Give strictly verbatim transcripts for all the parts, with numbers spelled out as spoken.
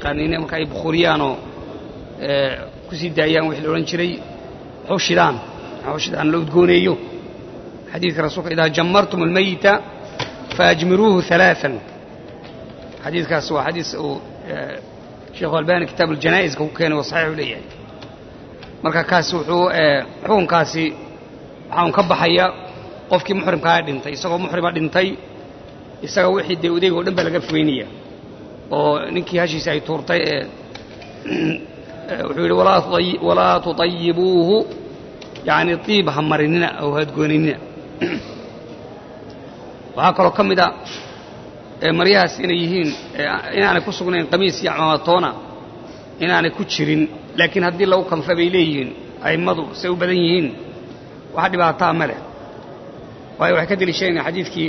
yaqaaniin marka ay bukhuriyaano ee ku sii daayaan wixii oran jiray xushidaan xushidaan loo udgooneeyo xadiiska rasuulka idaa jammartum almayta faajmiruhu thalathan xadiiskaas waa xadiis oo sheekh albani kitaab aljanaa'iz ku keenay oo saxiix u leeyahay marka kaas wuxuu xukunkaasi waxaan ka baxaya qofkii muxrimka ah dhintay isagoo muxrima dhintay isaga wixii de udeego dhan ba laga fogeynaya oo ninkii hashiisa ay tuurtay ee wuxuu yiri walaa walaa tutayibuhu yaani tiib hamarinina oo hadgoonina waxa kale kamida ee mariyaas inay yihiin inaanay ku sugnayn qamiis iyo cimaamatoona inaanay ku jirin laakiin haddii lagu kanfa bay leeyihiin aymadu say u badan yihiin waxa dhibaato ma leh waayo waxa ka dilisheeyay xadiiskii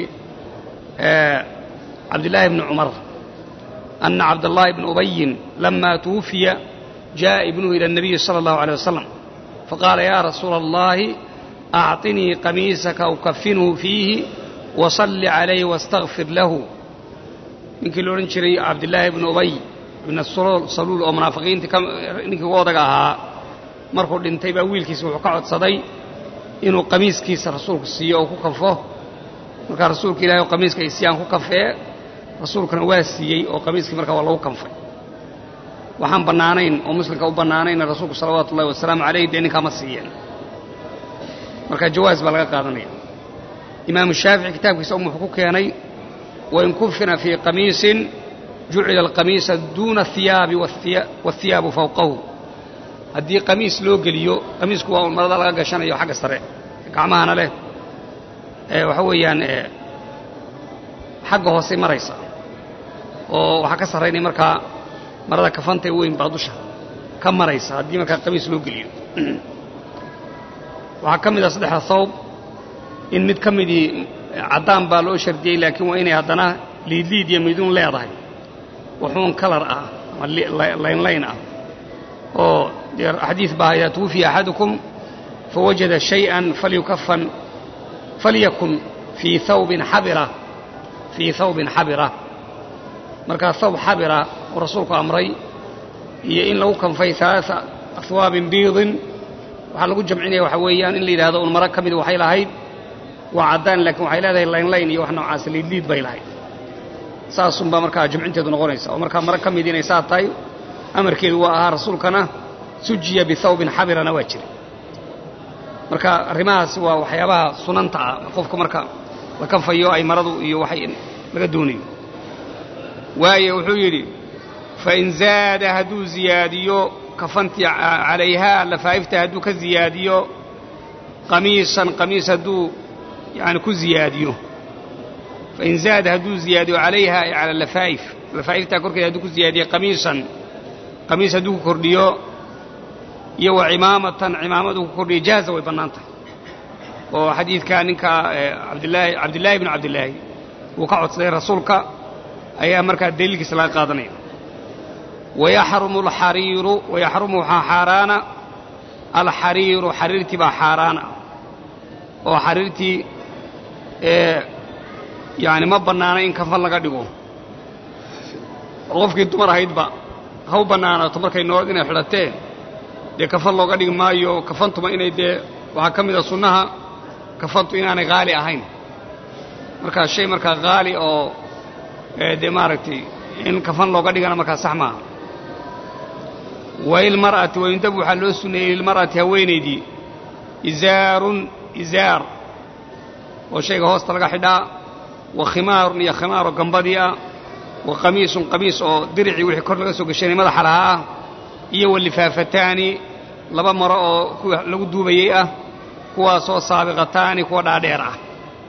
عبد الله بن عمر أن عبد الله بن أبي لما توفي جاء ابنه إلى النبي صلى الله عليه وسلم فقال يا رسول الله أعطني قميصك أكفنه فيه وصل عليه واستغفر له من كل نشري عبد الله بن أبي من الصلول أو منافقين إنك وضعها مرخو لنتيب أول كيس وقعد صدي إنه قميص كيس رسولك السيئة وكفه marka rasuulka ilaahay oo qamiiska isyaan ku kafee rasuulkana waa siiyay oo qamiiska marka waa lagu kanfay waxaan banaanayn oo muslimka u banaanayn rasuulku sallallahu alayhi wasallam alayhi deeni kama siiyeen marka jawaaz baa laga qaadanaya imaam shaafici kitaabkiisa uu wuxuu ku keenay wa in kufina fi qamiisin ju'ila al-qamiisa duna thiyaabi wath-thiyaabu fawqahu hadii qamiis loo geliyo qamiisku waa marada laga gashanayo xagga sare gacmahana leh ee waxa weeyaan ee xagga hoose maraysa oo waxa ka sareynay marka marada kafanta weyn baadusha ka maraysa hadii marka qamiis loo geliyo waxa kamid ah saddex thawb in mid kamidi cadaan baa loo shardiyay laakiin waa inay hadana liidliid iyo midun leedahay wuxuun kalar ah line line ah oo xadiis baa ya tufi ahadukum fawajada shay'an falyukaffan فليكن في ثوب حبرة في ثوب حبرة مركا ثوب حبرة ورسولك أمري هي إن لو كان في ثلاثة أثواب بيض وحلقوا جمعيني وحويان إن لي هذا المركب من وحيلة هيد وعدان لكن وحيلة هذا اللين لين يوحنا عاسل الليد بيلا هيد ساسم بمركا جمعين تدون غونيسا ومركا مركب مدينة ساتاي أمر كيلو وآها رسولكنا سجي بثوب حبرة نواجر marka arimahaas waa waxyaabaha sunanta qofka marka la kanfayo ay maradu iyo waxay laga doonayo waaye wuxuu yiri fa in zaada hadu ziyadiyo kafanti alayha la faifta hadu ka ziyadiyo qamiisan qamiis hadu yani ku ziyadiyo fa in zaada hadu ziyadiyo alayha ala lafaif lafaifta korkeeda hadu ku ziyadiyo qamiisan qamiis hadu ku kordhiyo iyo imaamatan imaamadu ku kordhiyo jaaza way banaantay oo xadiidka ninka Abdullah Abdullah ibn Abdullah uu ka codsaday rasuulka ayaa marka daliilkiisa laga qaadanay ويحرم الحرير ويحرم حارانا الحرير حريرتي با حارانا او حريرتي ee يعني ما banaana in kafan laga dhigo qofkii dumar ahayd ba haw banaana markay nood inay xidhatee de kafan looga dhig maayo kafantuma inay de waxa kamida sunnaha kafantu inaanay qaali ahayn marka shay marka qaali oo ee de maaragtay in kafan looga dhigana marka sax ma wa il mar'atu wa intabu haloo sunnay il mar'ati haweenaydi izaarun izaar oo shayga hoosta laga xidhaa wa khimaar iyo khimaar gambadiya wa qamiisun qamiis oo dirici wixii kor laga soo gashay madaxa lahaa iyo walifaafatani laba maro oo lagu duubayay ah kuwaas oo saabiqataani kuwa dhaadheer ah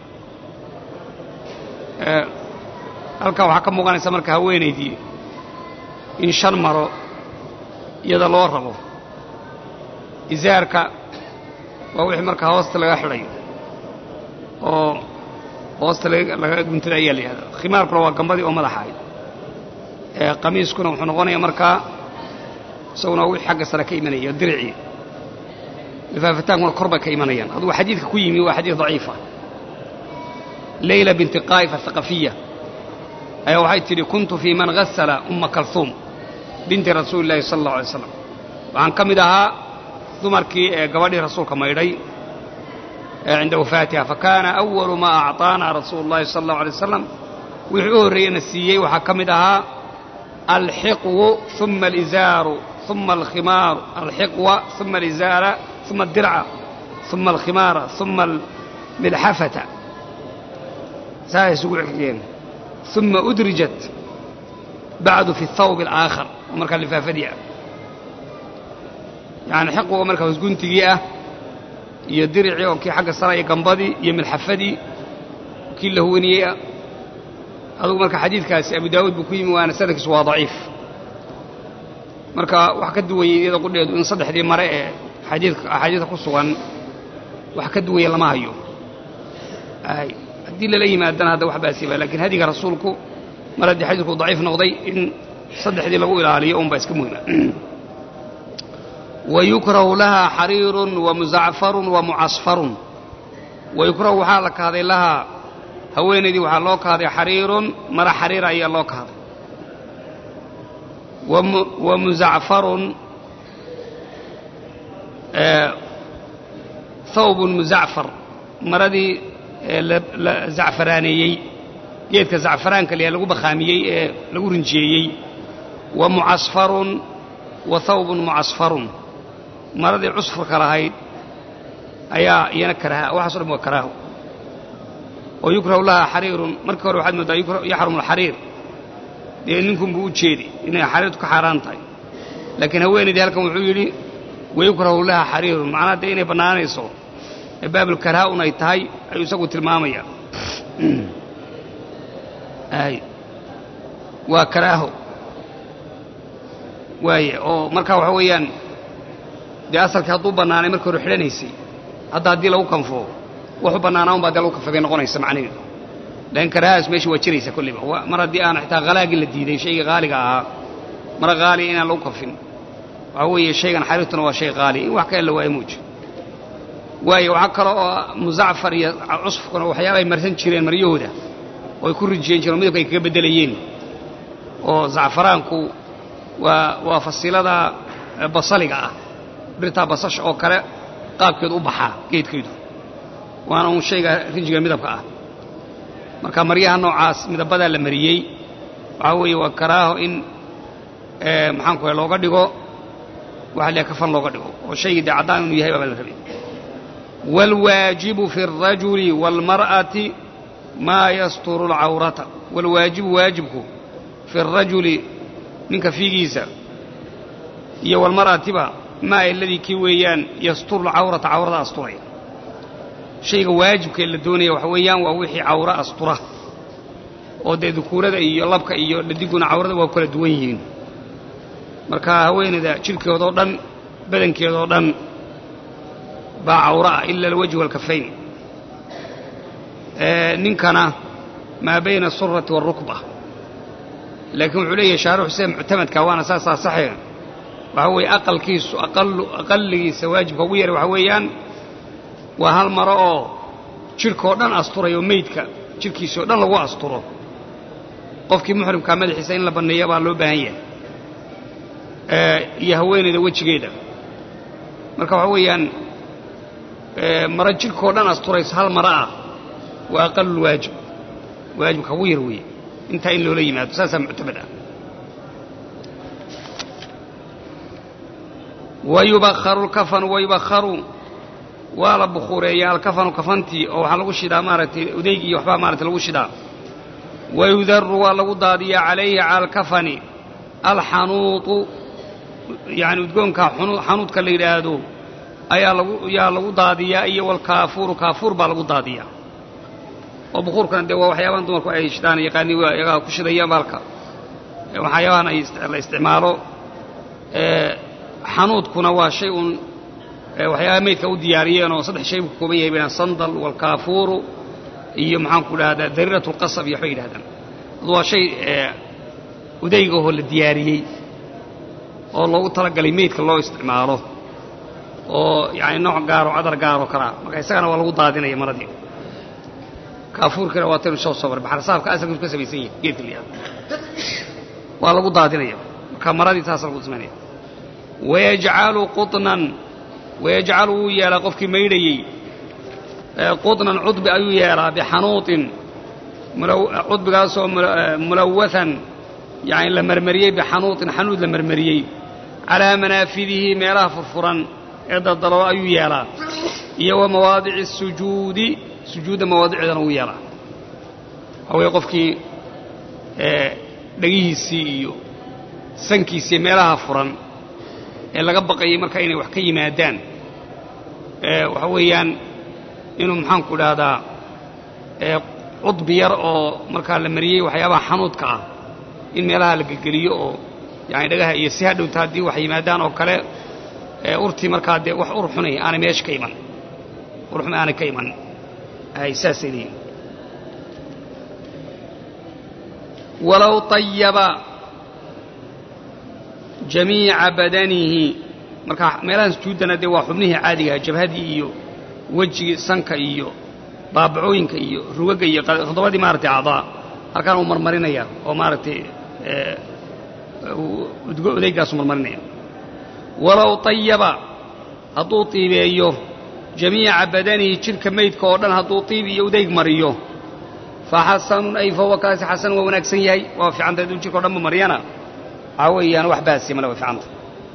ee halka waxa ka muuqanaysa marka haweenaydii in shan maro iyada loo rabo izaarka waa wixii marka hoosta laga xidhay oo hoosta laga guntada ayaa leeyahay khimaarkuna waa gambadii oo madaxaay ee qamiiskuna wuxuu noqonayaa marka sawna wixii xagga sare ka imanaya dirici lifaafataanku korba ka imanayaan hadu xadiidka ku yimi waa xadiid dha'ifa Layla bint Qaif al-Thaqafiyya ayaa waxay tiri kuntu fi man ghassala umma Kalthum binti rasuulillahi sala allahu alay slam waxaan ka mid ahaa dumarkii ee gabadhii rasuulka maydhay ee cinda wafaatiha fakaana awalu maa acطaanaa rasuulu llahi sala allahu alay wasalam wixii u horreeyena siiyey waxaa ka mid ahaa alxiqwu uma alizaaru uma alkhimaaru alxiqwa uma alizaara uma aldirca uma alkhimaara uma almilxafata saa isugu xigeen uma udrijat bacdu fi athawb alaakhar oo markaa lifaafadii ah yani xiqwiga markaa hosguntigii ah iyo diricii oo kii xagga sara iyo gambadii iyo milxafadii kii la huwaniyey ah adugu marka xadiidkaasi abu daawuud buu ku yimi waana sanadkiisu waa daciif marka wax ka duwayey iyada qudheedu in saddexdii mare ee xadiidka axaadiidka ku sugan wax ka duwaya lama hayo ay haddii lala yimaadana hadda wax baasiba laakiin hadiga rasuulku mar haddii xadiidku daciif noqday in saddexdii lagu ilaaliyo un baa iska muhima wayukrahu lahaa xariirun wamuzacfarun wamucasfarun wayukrahu waxaa la kahday lahaa haweenaydii waxaa loo kahday xariirun mara xariira ayaa loo kahday wamuzacfarun thawbun muzacfar maradii la zacfaraaneeyey geedka zacfaraanka liyaa lagu bakhaamiyey ee lagu rinjiyeeyey wa mucasfarun wa thawbun mucasfarun maradii cusfurka lahayd ayaa iyana karaaha waxaaso dhan waa karaaho oo yukrahu lahaa xariirun markii hore waxaad mooddaa yaxrumu alxariir dee ninkunbuu u jeedi inay xariirtu ka xaaraan tahay laakiin haweenaydii halkan wuxuu yidhi wayukrahu lahaa xariirun macnaha dee inay bannaanayso ee baabulkaraaha un ay tahay ayuu isagu tilmaamaya ay waa karaaho waaye oo markaa waxa weeyaan dee asalkii hadduu bannaanay markii hore xidhanaysay hadda haddii lagu kanfo wuxuu bannaanaa un baa dee lagu kanfay bay noqonaysa macnaheedu laakiin karaahaas meesha waa jiraysa kolliba mar haddii aan xitaa halaagii la diiday shaygii haaliga ahaa mara haaliya inaan lagu kanfin waxaa weeye shaygan xariirtuna waa shay haaliya in wax ka ella waayo muuji waayo waxaa kaloo oo muzacfar iyo cusfkuna waxyaaba ay marsan jireen maryahooda oo ay ku rinjiyeen jireen oo midabka ay kaga beddelayeen oo zacfaraanku waa waa fasiilada basaliga ah dhirtaa basasha oo kale qaabkeedu u baxaa geedkeedu waana uun shayga rinjiga midabka ah marka maryaha noocaas midabadaa la mariyey waxaa weeye waa karaaho in maxaanku hay looga dhigo waxa la kafan looga dhigo oo shaygii dee caddaan inuu yahay baa la rabay waalwaajibu fi alrajuli waalmar'ati maa yasturu alcawrata waalwaajibu waajibku fi alrajuli ninka fiigiisa iyo walmar'atiba maa aladii kii weeyaan yasturu alcawrata cawrada asturaya shayga waajibkaee la doonaya waxa weeyaan waa wixii cawro astura oo dee dukuurada iyo labka iyo dhadiguna cawrada waa kala duwan yihiin marka haweenayda jidhkeedoo dhan badankeedoo dhan baa cawro ah ila alwajhi waalkafayn ninkana maa bayna asurati waalrukba laakiin wuxuu leeyahay shaarixu sida muctamadka waana saasaa saxee waxaa weeye aqalkiisu aqalligiisa waajibka ugu yara waxaa weeyaan waa hal maro oo jidhkao dhan asturayo meydka jidhkiisao dhan lagu asturo qofkii muxrimkaa madaxiisa in la banneeya baa loo baahan yahay iyo haweenayda wejigeeda marka waxaa weeyaan maro jidhkao dhan asturaysa hal maro ah waa aqalulwaajib waajibka ugu yar weeye intaa in loola yimaado saasaa muctamad ah wayubakharu alkafanu wayubakharu waa la bukhuureeyaa alkafanu kafantii oo waxaa lagu shidaa maaragtay udayg iyo waxbaa maaragtay lagu shidaa wayudaru waa lagu daadiyaa calayhi cala alkafani alxanuutu yani udgoonka xanuudka la yidhaahdo ayaa lagu yaa lagu daadiyaa iyo walkaafuuru kaafuur baa lagu daadiyaa oo bukuurkana dee waa waxyaabahan dumarku ay shidaan yaqaani waa iyagaa ku shidayaan baalka waxyaabahan ay la isticmaalo xanuudkuna waa shay uun waxyaabaha meydka u diyaariyeen oo saddex shay buu ka kooban yahay bayna sandal walkaafuuru iyo maxaanku dhahdaa dariiratu lqasab iyo waxbay yidhahdaan adu waa shay udaygahoo la diyaariyey oo loogu talagalay meydka loo isticmaalo oo yani nooc gaaro cadar gaaroo kalaa marka isagana waa lagu daadinaya maradii kaafuurkana waa taynu soo soo maray baxar saafka asalkiisu ka samaysan yahay geedka liyaa waa lagu daadinaya كمرادي تاسل قسمانية ويجعل قطنا ويجعل يالا قفك ميري قطنا عضب أيو يالا بحنوط عضب قاسو ملوثا يعني لمرمريه بحنوط حنود لمرمريه على منافذه ميلاه فرفرا إذا الضلوة أيو يالا يو مواضع السجود سجود مواضع ذنو يالا أو يقفك دقيهيسي iyo sankiisa meelaha furan ee laga baqay marka inay wax ka yimaadaan ee waxa weeyaan inuu maxaan ku dhahdaa ee cudbi yar oo marka la mariyay waxyaabaha xanuudka ah in meelaha la geliyo oo yaani dhagaha iyo si hadhow taadii wax yimaadaan oo kale ee urti marka de wax ur xunay aan meesh ka iman ur xun aan ka iman ay saasayeen ولو طيب جميع بدنه marka meelan suudana de waa xubnihi caadiga jabhadii iyo wajiga sanka iyo baabacooyinka iyo rugaga iyo qodobadii maartay aadaa halkaan uu marmarinaya oo maartay ee udgo udeegaas marmarinaya walaw tayyaba haduu tiibeeyo jamiica badanihi jirka meydka oo dhan haduu tiibiyo udeeg mariyo فحسن أي فهو كاس حسن ونكسن ياي وفي عند دوجي كودم مريانا عويان وحباسي ملا وفي عند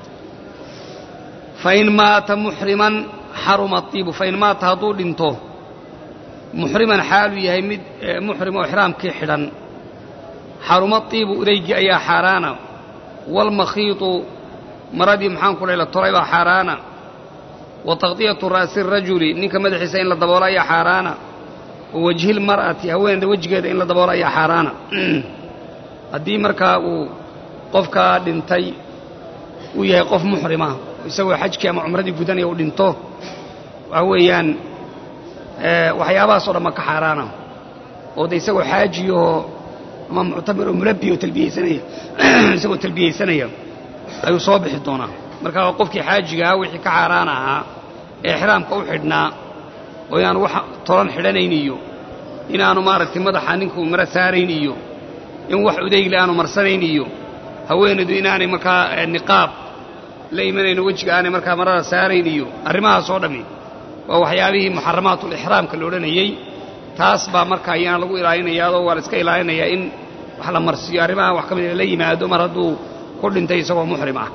فإن مات محرما حرم الطيب فإن مات هطول انتو محرما حاله يهي محرم وإحرام كحدا حرم الطيب أريج أي حارانا والمخيط مرادي محان كل إلى الطريبة حارانا وتغطية رأس الرجل نيك مدح حسين للضبولا يا حارانا ووجه المرأة هوين وجهها إن لا دبورا يا حارانا هدي مركا وقفكا دنتي ويا قف محرمة يسوي حج كما عمرتي بدني ودنتو وهويان أه وحيابا صار مك حارانا وده يسوي حاجيو ما معتبر ملبي وتلبيه سنة يسوي تلبيه سنة أي صابح الدونا مركا وقفك حاجيها وحي كحارانا إحرام كوحدنا ويان وح طران حلانينيو إن أنا مارت مدح عنكم مرسارينيو إن وح أديك لأنه مرسارينيو هوين دو إن أنا مركا النقاب لا يمن إن وجهك أنا مركا مرة سارينيو الرماها صودمي ووحيابه محرمات الإحرام كالولانيي تاسبا مركا يان لغو إلهينا يادو والسكا إلهينا يا إن وحلا مرسي الرماها وحكم إلي ما دو مردو كل انتي سوى محرمة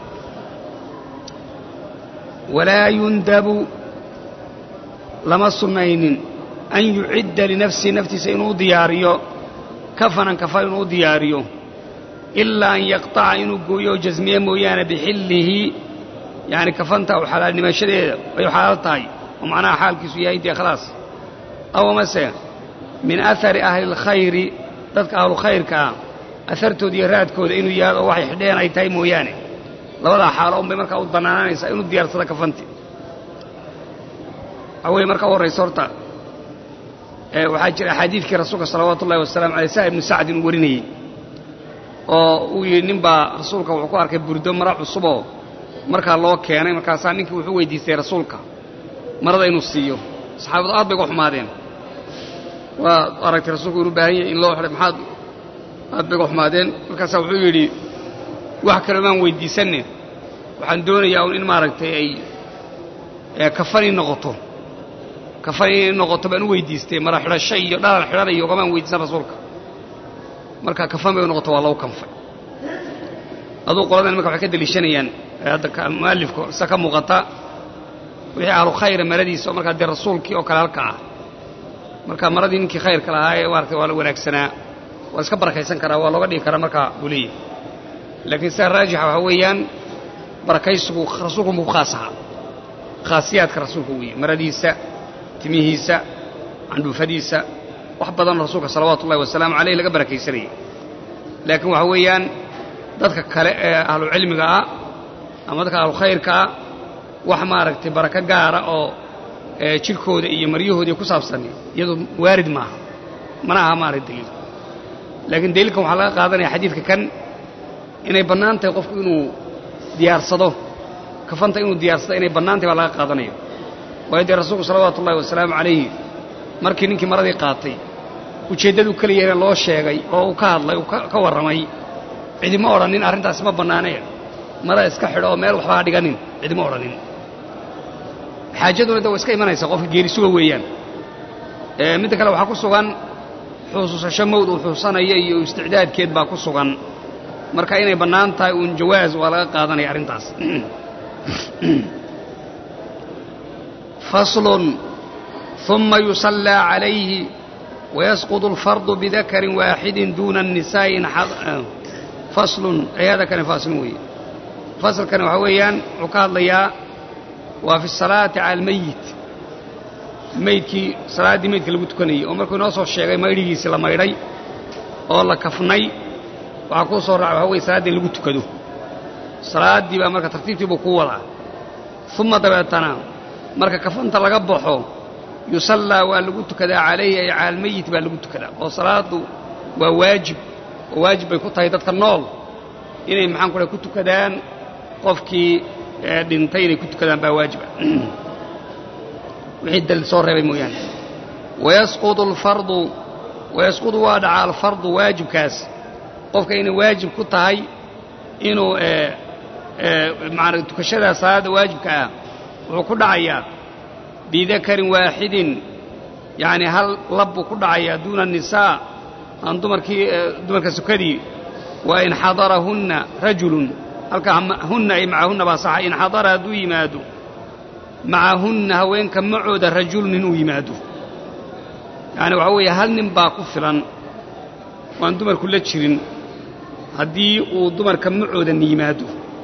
ولا يندب لما سنين أن يعد لنفسه نفسه سينو دياريو كفنا كفا ينو دياريو إلا أن يقطع إنو قويو جزمية مويانا بحله يعني كفنته وحلال لما شريه ويو حالتاي ومعناها حال كسوية ايدي خلاص أو مسا من أثر أهل الخير تذك أهل الخير كا أثرتو ديارات كود إنو ياد وحي حدين أي تاي موياني لولا حالهم بمركا والضناناني سينو ديار صدا كفنتي أول مركا ورئيسورتا وحاجر أحاديث رسولك صلوات الله والسلام عليه سائب بن سعد وريني وينبا رسولك وحكو أركب بردو مرأة الصبو مركا الله كياني مركا سانيك وحوي ديسي رسولك مرضى ينصيو صحابة الأرض بيقوا حمادين وأركت رسولك ونباهي إن الله حرم حاد أرض بيقوا حمادين مركا سوحوي لي وحكا لمان ويدي سنة وحندوني ياون إن ما أركتي أي كفاني نغطو كفاي نقطة بأنه ويديستي مرة حلا شيء لا حلا يو كمان ويدسنا رسولك مركا كفان بأنه نقطة والله كنف هذا قرآن المكان حكيد اللي شنيان هذا مؤلف سكم مغطى ويعرف خير مردي سو مركا دي رسولك أو كلا الكعة مركا مردي إنك خير كلا هاي وارث ولا ولا سنة واسكبر كيسان كرا والله قدي كرا مركا بولي لكن سر راجح هويان بركيسه رسولكم مخاصها خاصيات رسولك وي مرديسة تميهيسة عنده فديسة وحبضان رسولك صلوات الله والسلام عليه لقى بركي سري لكن وحويان ذاتك أهل العلم كا أما ذاتك أهل الخير كا وحمارك تبركة قارة أو تشيلكو دي مريوه دي كساب سني يدو وارد معها مناها مارد دليل لكن دليلكم حلقة قادني حديثك كان إنه بنانته يقفك إنه ديار صدو كفنت إنه ديار صدو إنه بنانته حلقة قادني ويدي رسولك صلوات الله والسلام عليه markii ninkii maradii qaatay ujeedadu kaliya loo sheegay oo uu ka hadlay oo ka waramay cidima odhanin arrintaasi ma bannaanee mara iska xidho oo meel waxba ha dhiganin cidima odhanin xaajaduna da waa iska imanaysa qofka geerisuga weeyaan midda kale waxaa ku sugan xusuusasho mawd uu xusuusanaya iyo isticdaadkeed baa ku sugan marka inay bannaan tahay uun jawaaz waa laga qaadanaya arrintaas faslun ثم يصلى عليه ويسقط الفرض بذكر واحد دون النساء فصل هذا كان فاصل وي فصل كان وحويان عقاد ليا وفي الصلاة على الميت ميتكي صلاة دي ميتكي لغو تكني ومركو نوصو الشيغي ميريسي لما يري والله كفني وعكو صور وحوي صلاة دي لغو تكدو صلاة دي بقى مركا ترتيبتي بقوة ثم دبعتنا مركا كفنت لغبحو يصلى واللغوت كذا عليه أي على الميت واللغوت كذا وصلاته وواجب وواجب يكون تايدات النول إني معان كل كنت كذا قفكي دينتين كنت كذا بواجب وعد الصور بمويان ويسقط الفرض ويسقط وادع الفرض واجب كاس قفك إني واجب كنت هاي إنه معنا تكشدها صلاة واجب كا وكل عيا بذكر واحد يعني هل لب كدعيا دون النساء أن دمرك دمرك سكدي وإن حضرهن رجل هن أي معهن بصح إن حضر دو يمادو معهن هوين كم معود الرجل نو يمادو يعني وعوي هل نبا كفرا وأن دمر كل شيء هدي ودمر كم معود يمادو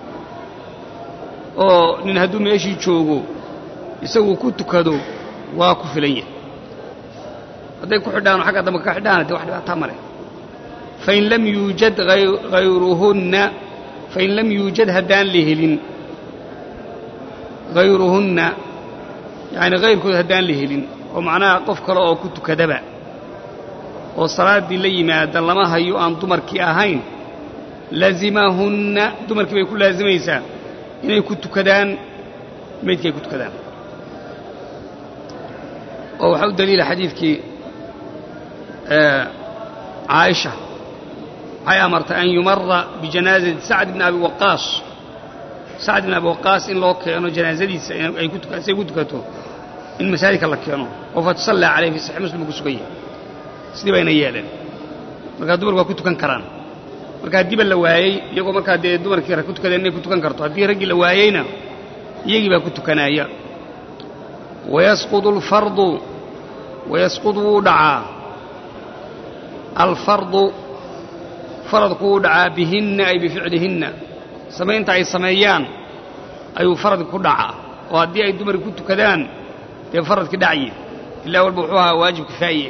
أو نهدو ماشي تشوجو isagu ku tukado waa ku filaya haday ku xidhaan xaq adama ka xidhaan wax dhibaato male fa in lam yujad ghayruhunna fa in lam yujad hadan lihelin ghayruhunna yani ghayrkood hadan lihelin oo macnaha qof kale oo ku tukadaba oo salaadii la yimaada lama hayo aan dumarkii ahayn lazimahunna dumarkii bay ku laazimaysaa inay ku tukadaan meedkay ku tukadaan وحو دليل حديثك آه عائشة هي أمرت أن يمر بجنازة سعد بن أبي وقاص سعد بن أبي وقاص إن لو كانوا جنازة دي سيقول كتو إن مسالك الله كانوا وفتصلى عليه في صحيح مسلم بقصوية سيدي بين أيالين مركا دمر وكتو كان كران مركا ديب اللوايي يقول مركا دمر كيرا كتو كان كتو كان كرتو هدي رجل اللوايينا يجي بكتو كان أيا ويسقط الفرض ويسقط ودعا الفرض فرض كودعا بهن أي بفعلهن سمين تعي سميان أي فرض كودعا وهدي أي دمر كنت كذان فرض كدعي إلا والبوحوها واجب كفاية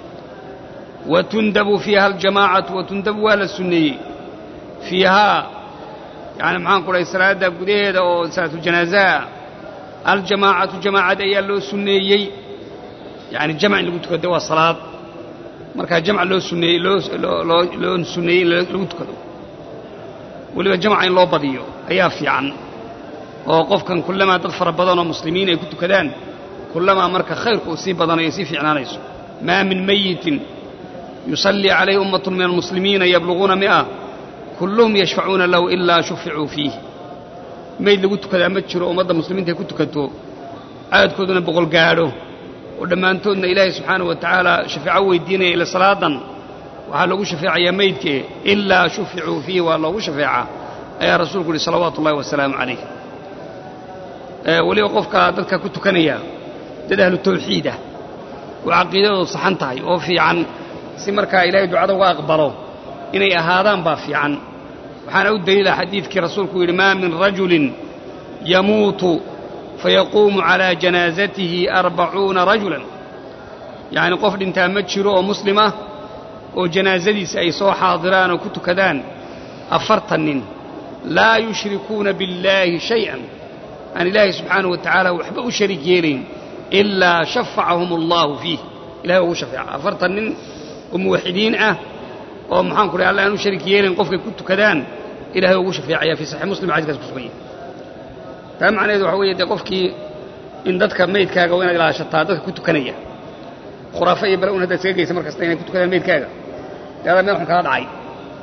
وتندب فيها الجماعة وتندب ولا السنية فيها يعني معان قول إسراء دا قديدة وإسراء الجنازة الجماعة جماعة أي اللو سنيي يعني الجمع اللي قلت كده والصلاة مركز جمع اللو سنيي لو لو لو سنيي اللي قلت كده واللي الجمع اللي بديو أي في عن وقف كان كلما تغفر بدن المسلمين يكتو كدان كلما مركز خير وسيب بدن يسيف عنا ليس ما من ميت يصلي عليه أمة من المسلمين يبلغون مئة كلهم يشفعون له إلا شفعوا فيه ميد لو كنت كذا متشرو أمضى المسلمين تي كنت كتو عاد كودنا بقول قالوا ولما أنتون إلهي سبحانه وتعالى شفعوا الدين إلى صلاة وهلو شفع يا ميدك إلا شفعوا فيه والله شفع يا رسول الله صلوات الله والسلام عليه أه ولي وقفك ذلك كنت كنيا ده أهل التوحيدة وعقيدة صحنتهاي وفي عن سمرك إلهي دعاء وأقبله إني أهادان بافي عن وحنا الدليل حديثك رسولك ما من رجل يموت فيقوم على جنازته أربعون رجلا يعني قفل انت متشرو مسلمة وجنازتي سيسو حاضران وكنت كذان أفرطن لا يشركون بالله شيئا أن الله سبحانه وتعالى وحبه شريك يلين إلا شفعهم الله فيه إلا هو شفع أفرطن وموحدين أه ومحان كل الله أنه شريك يلين قفل كنت كذان إلا هو شفع في صحيح مسلم عايز كسبيه فهم معنى ذو حوية قفك إن دتك ميت كاغا وين إلى شطادك كنت كنية خرافية بلون هذا سيجي سمر كستين كنت كذا ميت كاغا هذا ما نحن كذا عاي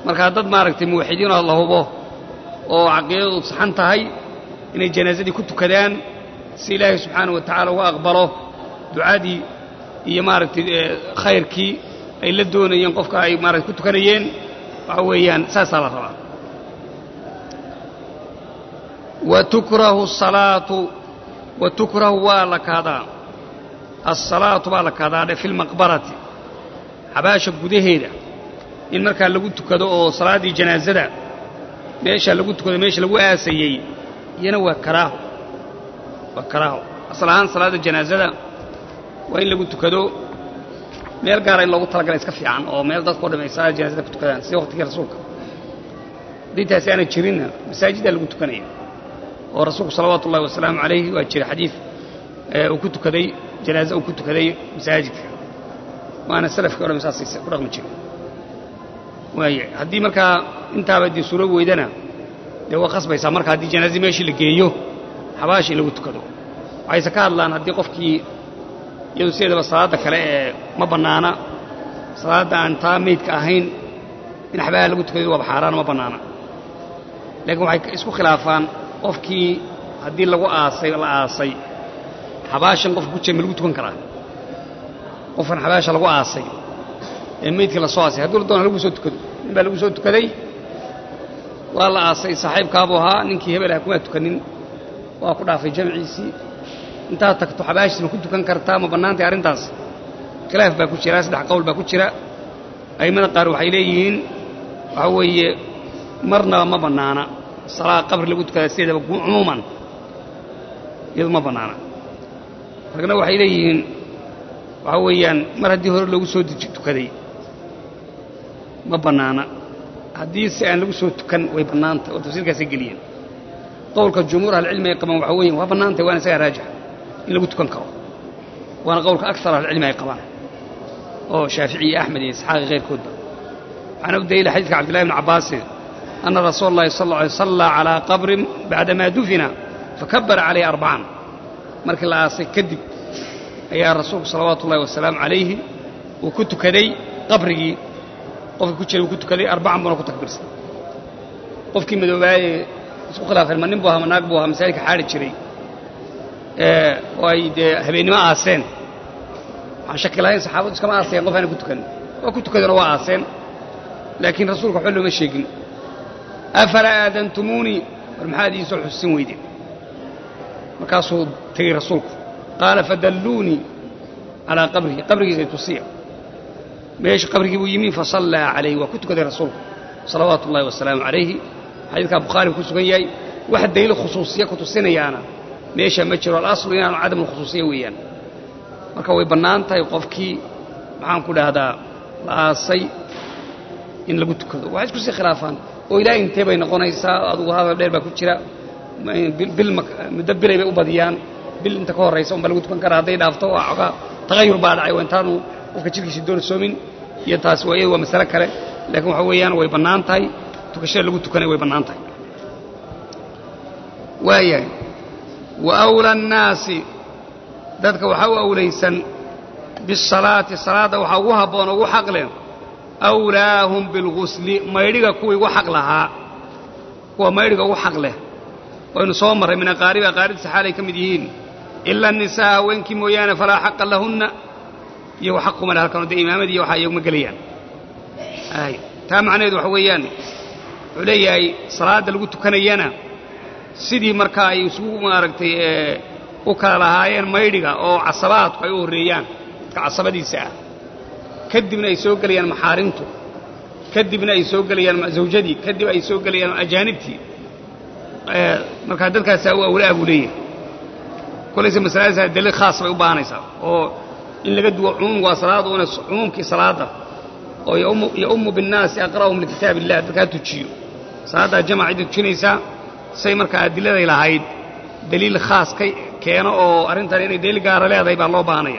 marka dad maaragtay muwaxidiin oo la hubo oo caqiidadu saxan tahay inay janaazadii ku tukadaan si ilaahay subxaanahu wa tacaala uga aqbalo ducadii iyo maaragtay khayrkii ay la doonayeen qofka ay maaragtay ku tukanayeen waxa weeyaan saasaa la rabaa watukrahu الصalaatu watukrahu waa la kaadaa الصalaatu baa la kaadaa fi lmaqbarati xabaasha gudaheeda in markaa lagu tukado oo salaaddii janaazada meesha lagu tukado meesha lagu aasayey iyana waa karaaho waa karaaho asal ahaan salaadda janaazada waa in lagu tukado meel gaara in loogu talagalay iska fiican oo meel dadkao dham ay salaada janaazada ku tukadaan sida waqtigii rasuulka haddii taasi aanay jirinna masaajiddaa lagu tukanaya oo rasuulku salawaatu ullahi wasalaamu calayhi waa jira xadiid uu ku tukaday janaaze uu ku tukaday masaajidka waana salafkii o dham saasay ku dhaqmi jiray waaya haddii markaa intaaba dee suuro weydana dee waa khasbaysaa marka haddii janaaze meeshii la geeyo xabaasha in lagu tukado waxayse ka hadlaan haddii qofkii iyadu sideedaba salaadda kale ee ma bannaana salaadda aan taa meydka ahayn in xabaalaha lagu tukado waaba xaaraan ma bannaana laakiin waxay isku khilaafaan qofkii haddii lagu aasay la aasay xabaashan qofka ku jira ma lagu tukan karaa qofkan xabaasha lagu aasay ee meydkii la soo aasay hadduu la doona lagu soo tukado nin baa lagu soo tukaday waa la aasay saaxiibkaabuu ahaa ninkii hebel ah kuma tukanin waa ku dhaafay jamciisii intaad tagto xabaashiis ma ku tukan kartaa ma bannaantay arrintaas khilaaf baa ku jira saddex qowl baa ku jira a'immada qaar waxay leeyihiin waxa weeye marnaba ma bannaana salaa qabri lagu tukadaa sideedaba cumuuman iyadu ma bannaana ragna waxay leeyihiin waxa weeyaan mar haddii hore lagu soo tukaday ma bannaana haddii si aan lagu soo tukan way bannaantay oo tafsiirkaasay geliyeen qowlka jumhuur ahlicilmi ay qabaan waxa weeyaan waa bannaantay waana isagaa raajixa in lagu tukan karo waana qowlka akar ahlicilmi ay qabaan oo shaafici iyo axmed iyo isxaaqi keyrkoodba waxaana u daliila xadiidka cabdillahi bni cabbaasi أن رسول الله صلى الله عليه وسلم صلى على قبر بعدما دفن فكبر عليه أربعا مركي الله آسي كدب أيها الرسول صلوات الله والسلام عليه وكنت كدي قبري قفك كتشري وكنت كدي أربعا بنا كنت كبرس قفك مدوباي سوق خلاف المنين بوها مناك بوها مسالك حاري تشري اه ويد هبيني ما آسين عن شكل هاي صحابة كما آسين قف أنا كنت كدي وكنت كدي روا آسين لكن رسولك حلو مشيقين أفلا آذنتموني والمحادي يسوع حسين ويدين مكاسو تغي رسولك قال فدلوني على قبره قبره زي تصيع مايش قبره يبو يمين فصلى عليه وكنت كذا رسولك صلوات الله والسلام عليه حديث بخاري وكسو جاي واحد دليل خصوصية كنت سنة يانا مايش مجرى الأصل يعني عدم الخصوصية ويانا marka way banaan tahay qofkii maxaan ku dhahdaa laasay in lagu tukado waxa isku si khilaafaan oo ilaahay intee bay noqonaysaa adigu hadal dheer baa ku jira bil mudabbiray bay u badiyaan bil inta ka horeysa un baa lagu tukan karaa hadday dhaafto waa xogaa tagayur baa dhacay intaanu qofka jirkiisa doon soomin iyo taas waa iyadu waa mas'alo kale laakiin waxa weeyaan way banaan tahay tukashada lagu tukanay way banaan tahay waayahay wa awla an-naasi dadka waxa uu awlaysan bisalaati salaada waxa ugu haboon ugu xaq leh awlaahum bilghusli mayriga kuwii ugu xaq lahaa kuwa mayriga ugu xaq leh waynu soo maray min qaariba qaarid saxaalay kamid yihiin illa an-nisaa wanki mooyaane falaa xaqqa lahunna iyo xaqu ma halkan oo imaamadi waxa iyagu ma galayaan ay taa macnaheedu waxa weeyaan uleeyahay salaada lagu tukanayana sidii markaa ay isugu maaragtay ee u kala lahaayeen mayriga oo casabaadku ay u horeeyaan ka casabadiisa ah kadibna ay soo galayaan maxaarimtu kadibna ay soo galayaan zawjadii kadib ay soo galayaan ajaanibtii ee marka dadkaas uu awlaa buu leeyahay kulaysa mas'alada dalil khaas bay u baahanaysaa oo in laga duwo umum waa salaad oo umumkii salaada oo ya ummu ya ummu bin naas aqra'uhum li kitaabillah dadka tujiyo salaada jamaacidu tujinaysa say marka adilada ilahayd daliil khaas kay keeno oo arintan inay daliil gaar ah leedahay baa loo baahanaya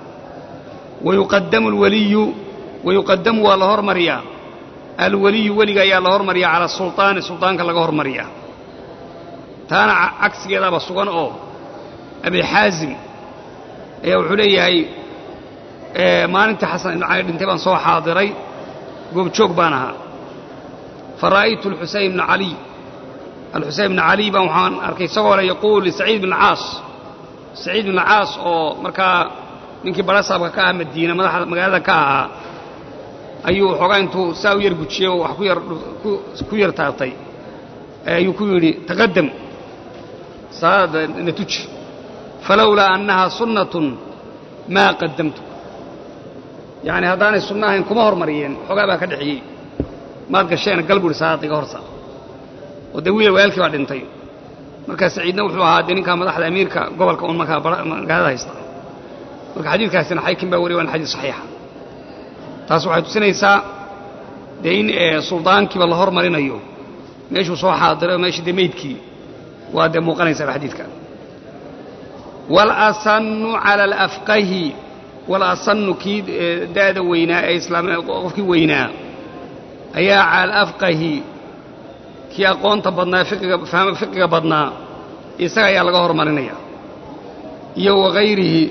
ويقدم الولي ويقدم والله هرمريا الولي ولي يا الله هرمريا على السلطان السلطان كلا هرمريا تانا عكس كذا بسوغان او ابي حازم يا وحليه هي ما انت حسن عيد انت بان سو حاضري goob joog baan ahaa فرأيت الحسين بن علي الحسين بن علي بان أركي سوى يقول لسعيد بن العاص سعيد بن العاص أو مركا ninkii barasaabka ka ah Madiina madaxda magaalada ka ah ayuu xogaa intuu saaw yar gujiyo wax ku yar ku yar taatay ayuu ku yiri taqaddam saad natuj falawla annaha sunnatun ma qaddamtu yaani hadaan sunnahayn kuma hormariyeen xogaa baa ka dhixiyay maad gasheen galbur saadiga horsa oo dawiil weelkii baa dhintay marka Saciidna wuxuu ahaa ninka madaxda amiirka gobolka uun marka magaalada haysta marka xadiidkaasina xaykin baa wari waa xadiid saxiixa taas waxay tusinaysaa deyn ee suldaankiiba la hormarinayo meeshuu soo xaadiray meeshii demeydkii waa de muuqanaysa xadiidka wal asannu ala al afqahi wal asannu kii daada weynaa ee islaamka qofkii weynaa ayaa al afqahi kii aqoonta badnaa fiqiga fahma fiqiga badnaa isaga ayaa laga hormarinaya iyo waqayrihi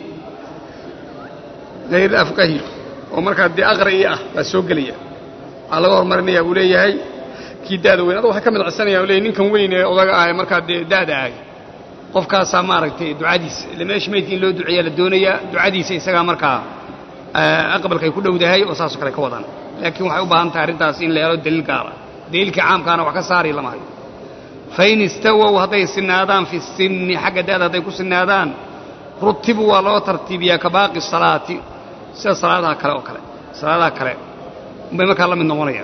غير أفقهي ومركز دي أغرئي أه بس سوقلية على غور مرني أقول لي هاي كي دادو وين أروح أكمل عساني أقول لي نكم وين أوضاع آي مركز دي دادا آي قف كاسا مارك دعاديس لما إيش ميتين لو دعية للدنيا دعاديس يسقى مركز أقبل كي كله ودهاي وصاصك لك وضعنا لكن وحيوبها أنت عرض تاسين ليالو دليل كارا دليل كعام كان وحكساري لما هي فإن استووا هذي السنادان في السن حق دادا هذي كل سنادان رتبوا ولا ترتيبيا كباقي الصلاة سيد صلاة كلا وكلا صلاة كلا بما كان الله من نمونيا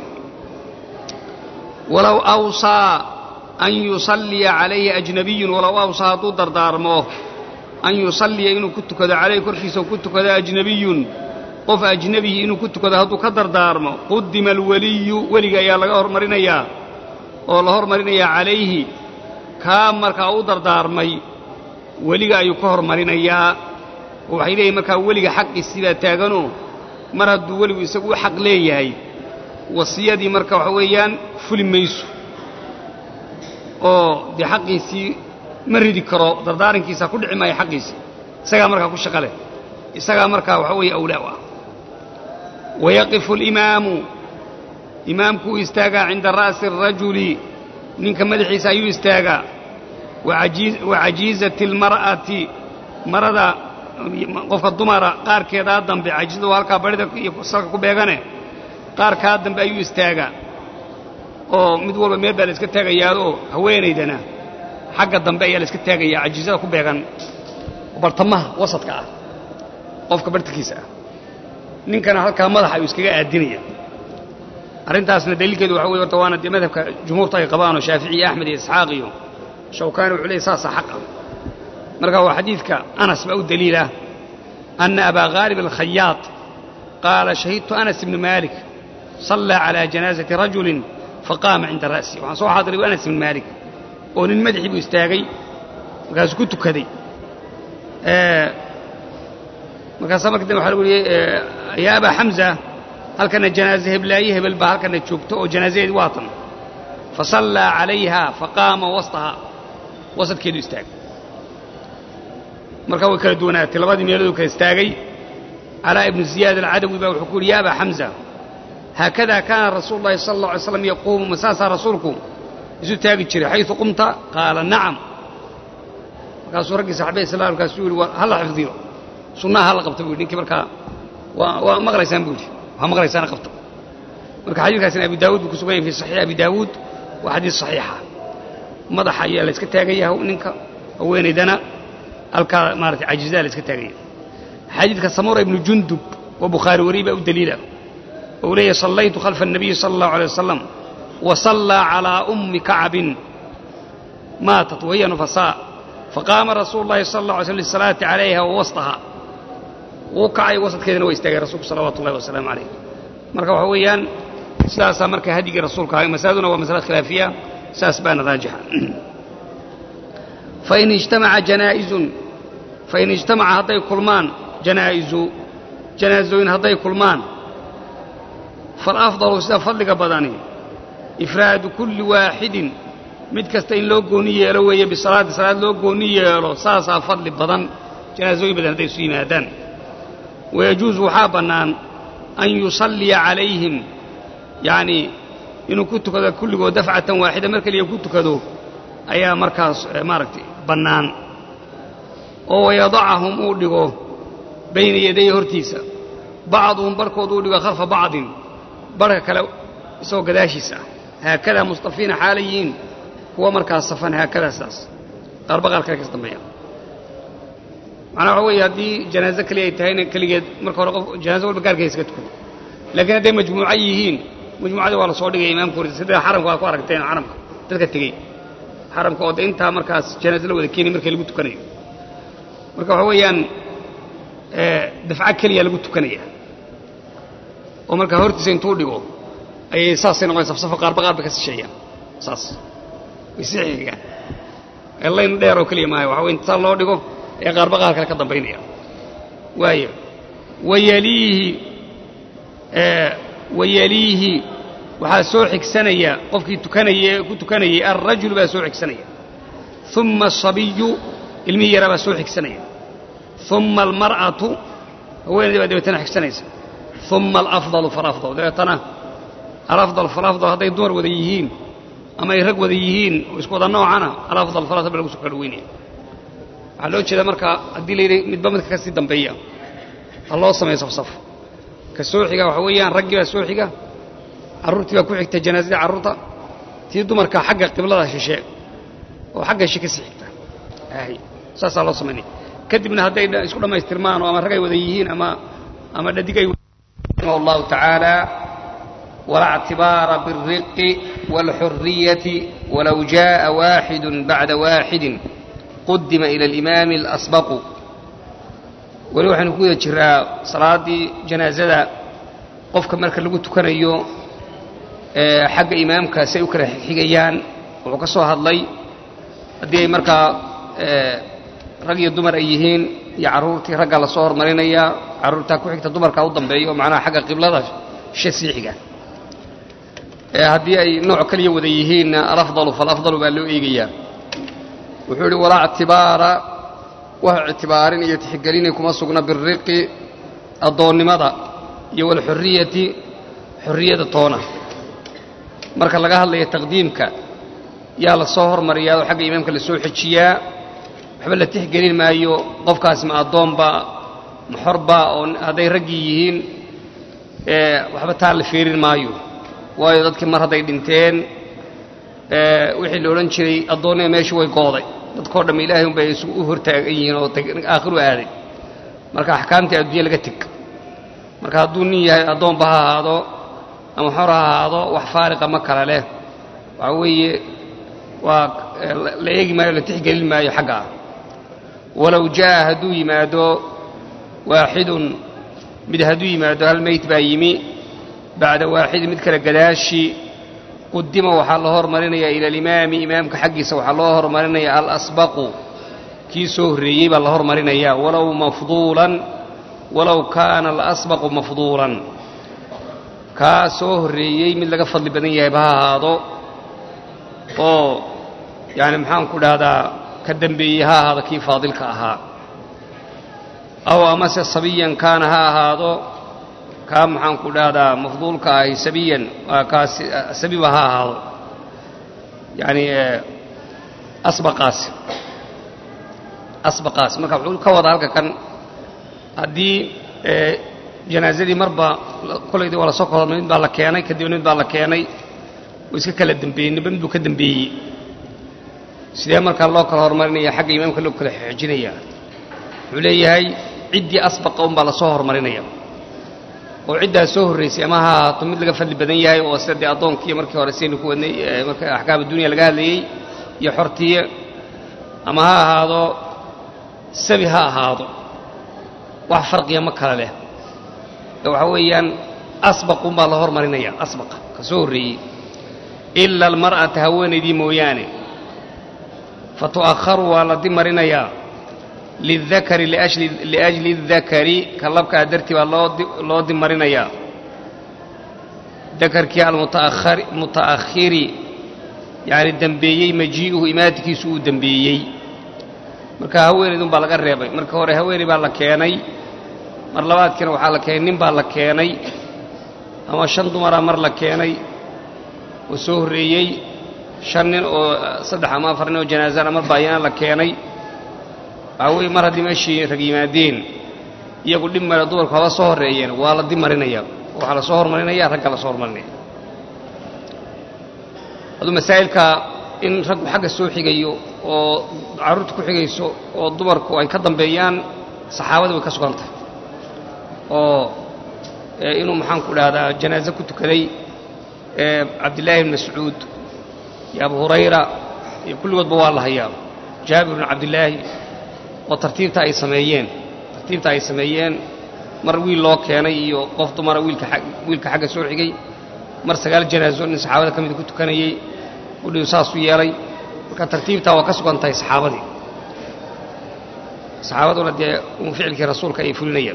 ولو أوصى أن يصلي عليه أجنبي ولو أوصى ضد دارمه أن يصلي إنه كنت كذا عليه كركيس وكنت كذا أجنبي قف أجنبي إنه كنت كذا هذا قدر دارمه قدم الولي ولي يا الله مرينيا والله مرينيا عليه كام مركا أودر دارمي ولي يكهر مرينيا وحيدي مركا ولي حق السيدة تاغنو مرد ولي يسقو حق ليهي وصيادي مركا وحويان فل ميسو oo di xaqiisi maridi karo dardaarankiisa ku dhici ma xaqiisi isaga marka ku shaqale isaga marka waxa weey awlaa ويقف الإمام إمامكو استاغا عند رأس الرجل منك مدحيسا يو استاغا وعجيز وعجيزة المرأة مرضى قف الضمرة قار كذا دم بعجز والكا بريد يسلك بيغانه قار كادم بأيو استاغا oo mid walba meel baa la iska taagayaa haweenaydana xagga dambe ayaa la iska taagayaa ajizada ku beegan bartamaha wasadka ah qofka bartikiisa ah ninkana halka madaxa uu iskaga aadinaya arintaasna daliilkeedu waxa weey horta waana madhabka jumhuurta ay qabaan oo Shaafici Ahmed iyo Isxaaq iyo Shawkani wuxuu leeyahay saasa xaq marka waa xadiidka Anas baa u daliila anna Aba Ghalib al-Khayyat qala shahidtu Anas ibn Malik صلى على جنازة رجل فقام عند رأسي وعن صوح حاضر أنس بن مالك ومن المدح بيستاغي وقال كنت كذي وقال سبق دم حلو يا أبا حمزة هل كان جنازة هبلايه بالبحر هل كانت شوكته جنازة واطن فصلى عليها فقام وسطها وسط كيلو استاغ مركوا كردونات تلبادي ميلودو كاستاغي على ابن زياد العدوي بوحكول يا أبا حمزة هكذا كان رسول الله صلى الله عليه وسلم يقوم مساسا رسولكم يسوي تاجي تشري حيث قمت قال نعم قال سورك صحابي صلى الله عليه وسلم هلا حفظيه سنة هلا قبته بيقول إنك مركا ومغرى إنسان بيقول هم مغرى إنسان قبته مركا حديث كان أبي داود بكسبين في صحيح أبي داود وحديث صحيحة ماذا حيا لسك تاجيه إنك وين إذنا الكا مارت عجزاء لسك تاجيه حديث كسمورة ابن جندب وبخاري وريبة ودليله ولي صليت خلف النبي صلى الله عليه وسلم وصلى على أم كعب ماتت وهي نفساء فقام رسول الله صلى الله عليه وسلم للصلاة عليها ووسطها وقع وسط كذا ويستغفر رسول صلوات الله وسلام عليه مركب حويان ساسا مركب هدي رسولك هاي مسادنا ومسألة خلافية ساس بان راجحا فإن اجتمع جنائز فإن اجتمع هذي كلمان جنائز جنازين هذي كلمان فالأفضل سيفضلك بداني إفراد كل واحد متكستين لو قونية لوية بالصلاة صلاة لو قونية لو ساسا فضل بدن جنازوي بدن هذي سيمادان ويجوز حابا أن يصلي عليهم يعني inuu ku tukado kulligood dafcatan waaxida mar kaliya ku tukado ayaa markaas maaragtay bannaan oo wayadacahum uu dhigo bayna yaday hortiisa bacduhum barkood uu dhigo khalfa bacdin barka kale isagoo gadaashiisa ah haakada mustafiina xaalayiin kuwa markaas safan haakada saas qarba qaar kale ka dambeeya macnaa waxa weeye haddii janaaso kaliya ay tahayna keligeed marka hore qof janaaso walba gaarkeeda iska tukado laakiin hadday majmuuco yihiin majmuucadii waa la soo dhigaya imaamka hortiisa sida xaramka waa ku aragteen xaramka dadka tegey xaramka oo intaa markaas janaaso la wada keenay markii lagu tukanayo marka waxa weeyaan dafca keliya lagu tukanaya oo markaa hortiisa intuu dhigo ayay saasay noqonaysaa safsafo qaarba qaarba ka sisheeyaan saas way sii xigaan ee layn dheer oo keliya maayo waxa weeye intaa loo dhigo ee qaarba qaar kale ka dambaynaya waayo wayaliihi wayaliihi waxaa soo xigsanaya qofkii tukanayay ku tukanayay alrajulu baa soo xigsanaya uma asabiyu ilmihii yaraa baa soo xigsanaya uma almar'atu haweenaydii baa dabeetana xigsanaysa uma alafdalu falafdal dabeetana alafdal falafdal hadday dumar wada yihiin ama ay rag wada yihiin oo isku wada noocana alafdal falafdal baa lagu soo kala dhaweynaya waxaa loo jeedaa marka haddii la yidhi midba midka ka sii dambeeya ha loo sameeyo safsaf ka soo xiga waxa weeyaan raggii baa soo xiga carruurtii baa ku xigta janaasadii carruurta tii dumarka xagga qiblada shishe oo xagga shi ka sii xigta ay saasaa loo samaynaya kadibna hadday isku dhammaystirmaan oo ama rag ay wada yihiin ama ama dhadig ay رحمه الله تعالى ولا اعتبار بالرق والحرية ولو جاء واحد بعد واحد قدم إلى الإمام الأسبق ولو حن كودا جرا صلاة جنازة قفك مركز لقد تكنيو حق إمامك سيكره حقيان وقصوها الله دي مركز رقي الدمر أيهين يا عرورتي رجع لصور مرينيا عرورتها كوحك تدمر كأوضم بيو معناها حاجة قبلة شسيحة هذه أي نوع كلية وذيهين الأفضل فالأفضل بألو إيجيا وحول وراء اعتبار وهو اعتبار يتحقلين كما سقنا بالرق الضون مضى يو الحرية حرية الطونة مركز لقاها اللي تقديمك يا لصهر مريا وحق إمامك لسوح الشياء حبل تحقلين ما يو قف كاسم الضون با محربة هذا رجيين وحبل تعال فيرين ما يو waayo dadkii mar haday dhinteen ee wixii loo oran jiray adoonay meesha way gooday dadkoo dham ilaahay un bay isu hortaagan yihiin oo aakhiru aaday marka ahkaamta adduunyo laga tag marka hadduu nin yahay adoon ba ha ahaado ama xor ha ahaado wax faariqa ma kala leh waxa weeye waa la eegi maayo la tixgelin maayo xagga walaw jaa haduu yimaado waaxidun mid haduu yimaado hal meeyt baa yimi بعد واحد مثل قداشي قدم وحالله مرينيا إلى الإمام إمامك حقي سوحالله مرينيا الأسبق كي سهري بالله مرينيا ولو مفضولا ولو كان الأسبق مفضولا كسهري من لقى فضل بنية بهذا أو يعني محان كل هذا كدم بيها هذا كيف فاضلك أها أو أمس صبيا كان ها هذا كام محن كل هذا مفضول كاي سبيا كاس سبي بها هذا يعني أسبقاس أسبقاس ما كقول كوضع هلك كان هدي جنازة مربى كل يدي ولا سكر من بالكياني كدي من بالكياني ويسك كل الدنبي نبن بك الدنبي سيدا مرك الله كهر مرني حق إمام كله كل حجنية عليه هاي عدي أسبقهم بالا صهر مرني وعدة سهري سيماها تمد لك فل بدنيا وسد أضون كي مركي ورسين كوني مركي أحكام الدنيا لقال لي يحرتي أما هذا سبها هذا وحفرق يا مكة له لو حويا أسبق ما لهور مرينيا أسبق كسوري إلا المرأة هوني دي موياني فتؤخر ولا دي مرينيا للذكر لأجل لأجل الذكر كلبك أدرتي والله دي مرينيا ذكر كي المتأخر متأخري يعني الدنبيي مجيئه إماتك سوء الدنبيي مركا هويني دون بالغ الريبي مركا هوري هويني بالله كياني مرلوات كانوا حالة كيانين بالله كياني أما شندو مرا مرلا كياني وسوه ريي شنن أو صدح ما فرنا وجنازة أمر بيان لكياني أوي مرة دمشي رجيمادين يقول لي مرة دور خلاص صهر ريين والله دي مرينيا وعلى صهر مرينيا رجع على صهر مرينيا هذا مسائل كا إن رجع حق السوق حجيو وعروض كل حجيسو والدمر كو أي كذا بيان صحابة وكسرته أو إنه محن كل هذا جنازة كنت كذي عبد الله بن مسعود يا أبو هريرة كل وقت بوالله هيا جابر بن عبد الله وترتيب تاعي سمايين ترتيب تاعي سمايين مروي الله كياني وقفت مروي الكحق ويلك حاجة سوء حقي مر سجال جنازة إن صحابة كم كنت كاني ولي صاص وياي وكان ترتيب تاع وكسب أنت صحابة دي صحابة ولا دي وفعل كرسول كيفلني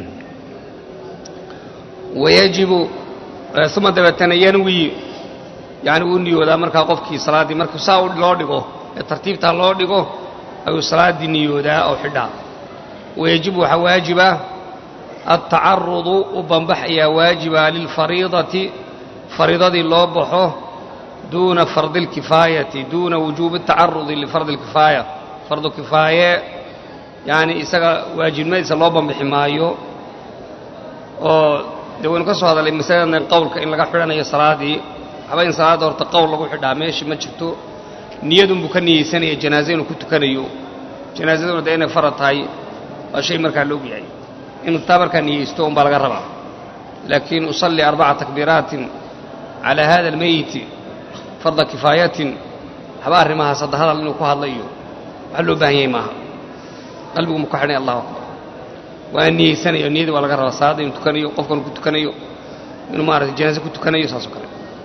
ويجب ثم دبتنا ينوي يعني وني ولا مركا قفكي صلاة دي مركا ساو لوديكو الترتيب تاع لوديكو أو صلاة دي نيودا أو حدا ويجب واجبة التعرض وبنبحيا واجبة للفريضة فريضة الله بحه دون فرض الكفاية دون وجوب التعرض لفرض الكفاية فرض الكفاية يعني إذا واجب ما إذا الله بنبحمايو أو دون كسر هذا المثال أن القول كإن لقى حرنا هي صلاة دي حباين صلاة دور تقول لقوا حدا ماشي ما شفتوا نيادهم بكني سنة جنازين وكنت كنيو جنازين ودينا فرط هاي شيء مركا لوجي يعني إن التابر كان يستوم بالغ الربع لكن أصلي أربع تكبيرات على هذا الميت فرض كفاية حبار ما صد هذا اللي نكوه الله يو حلو بهي معها قلبه مكحني الله أكبر وأني سنة ينيد ولا غير صاد يمتكنيو قفكم كنت كنيو من مارس الجنازة كنت كنيو ساسكر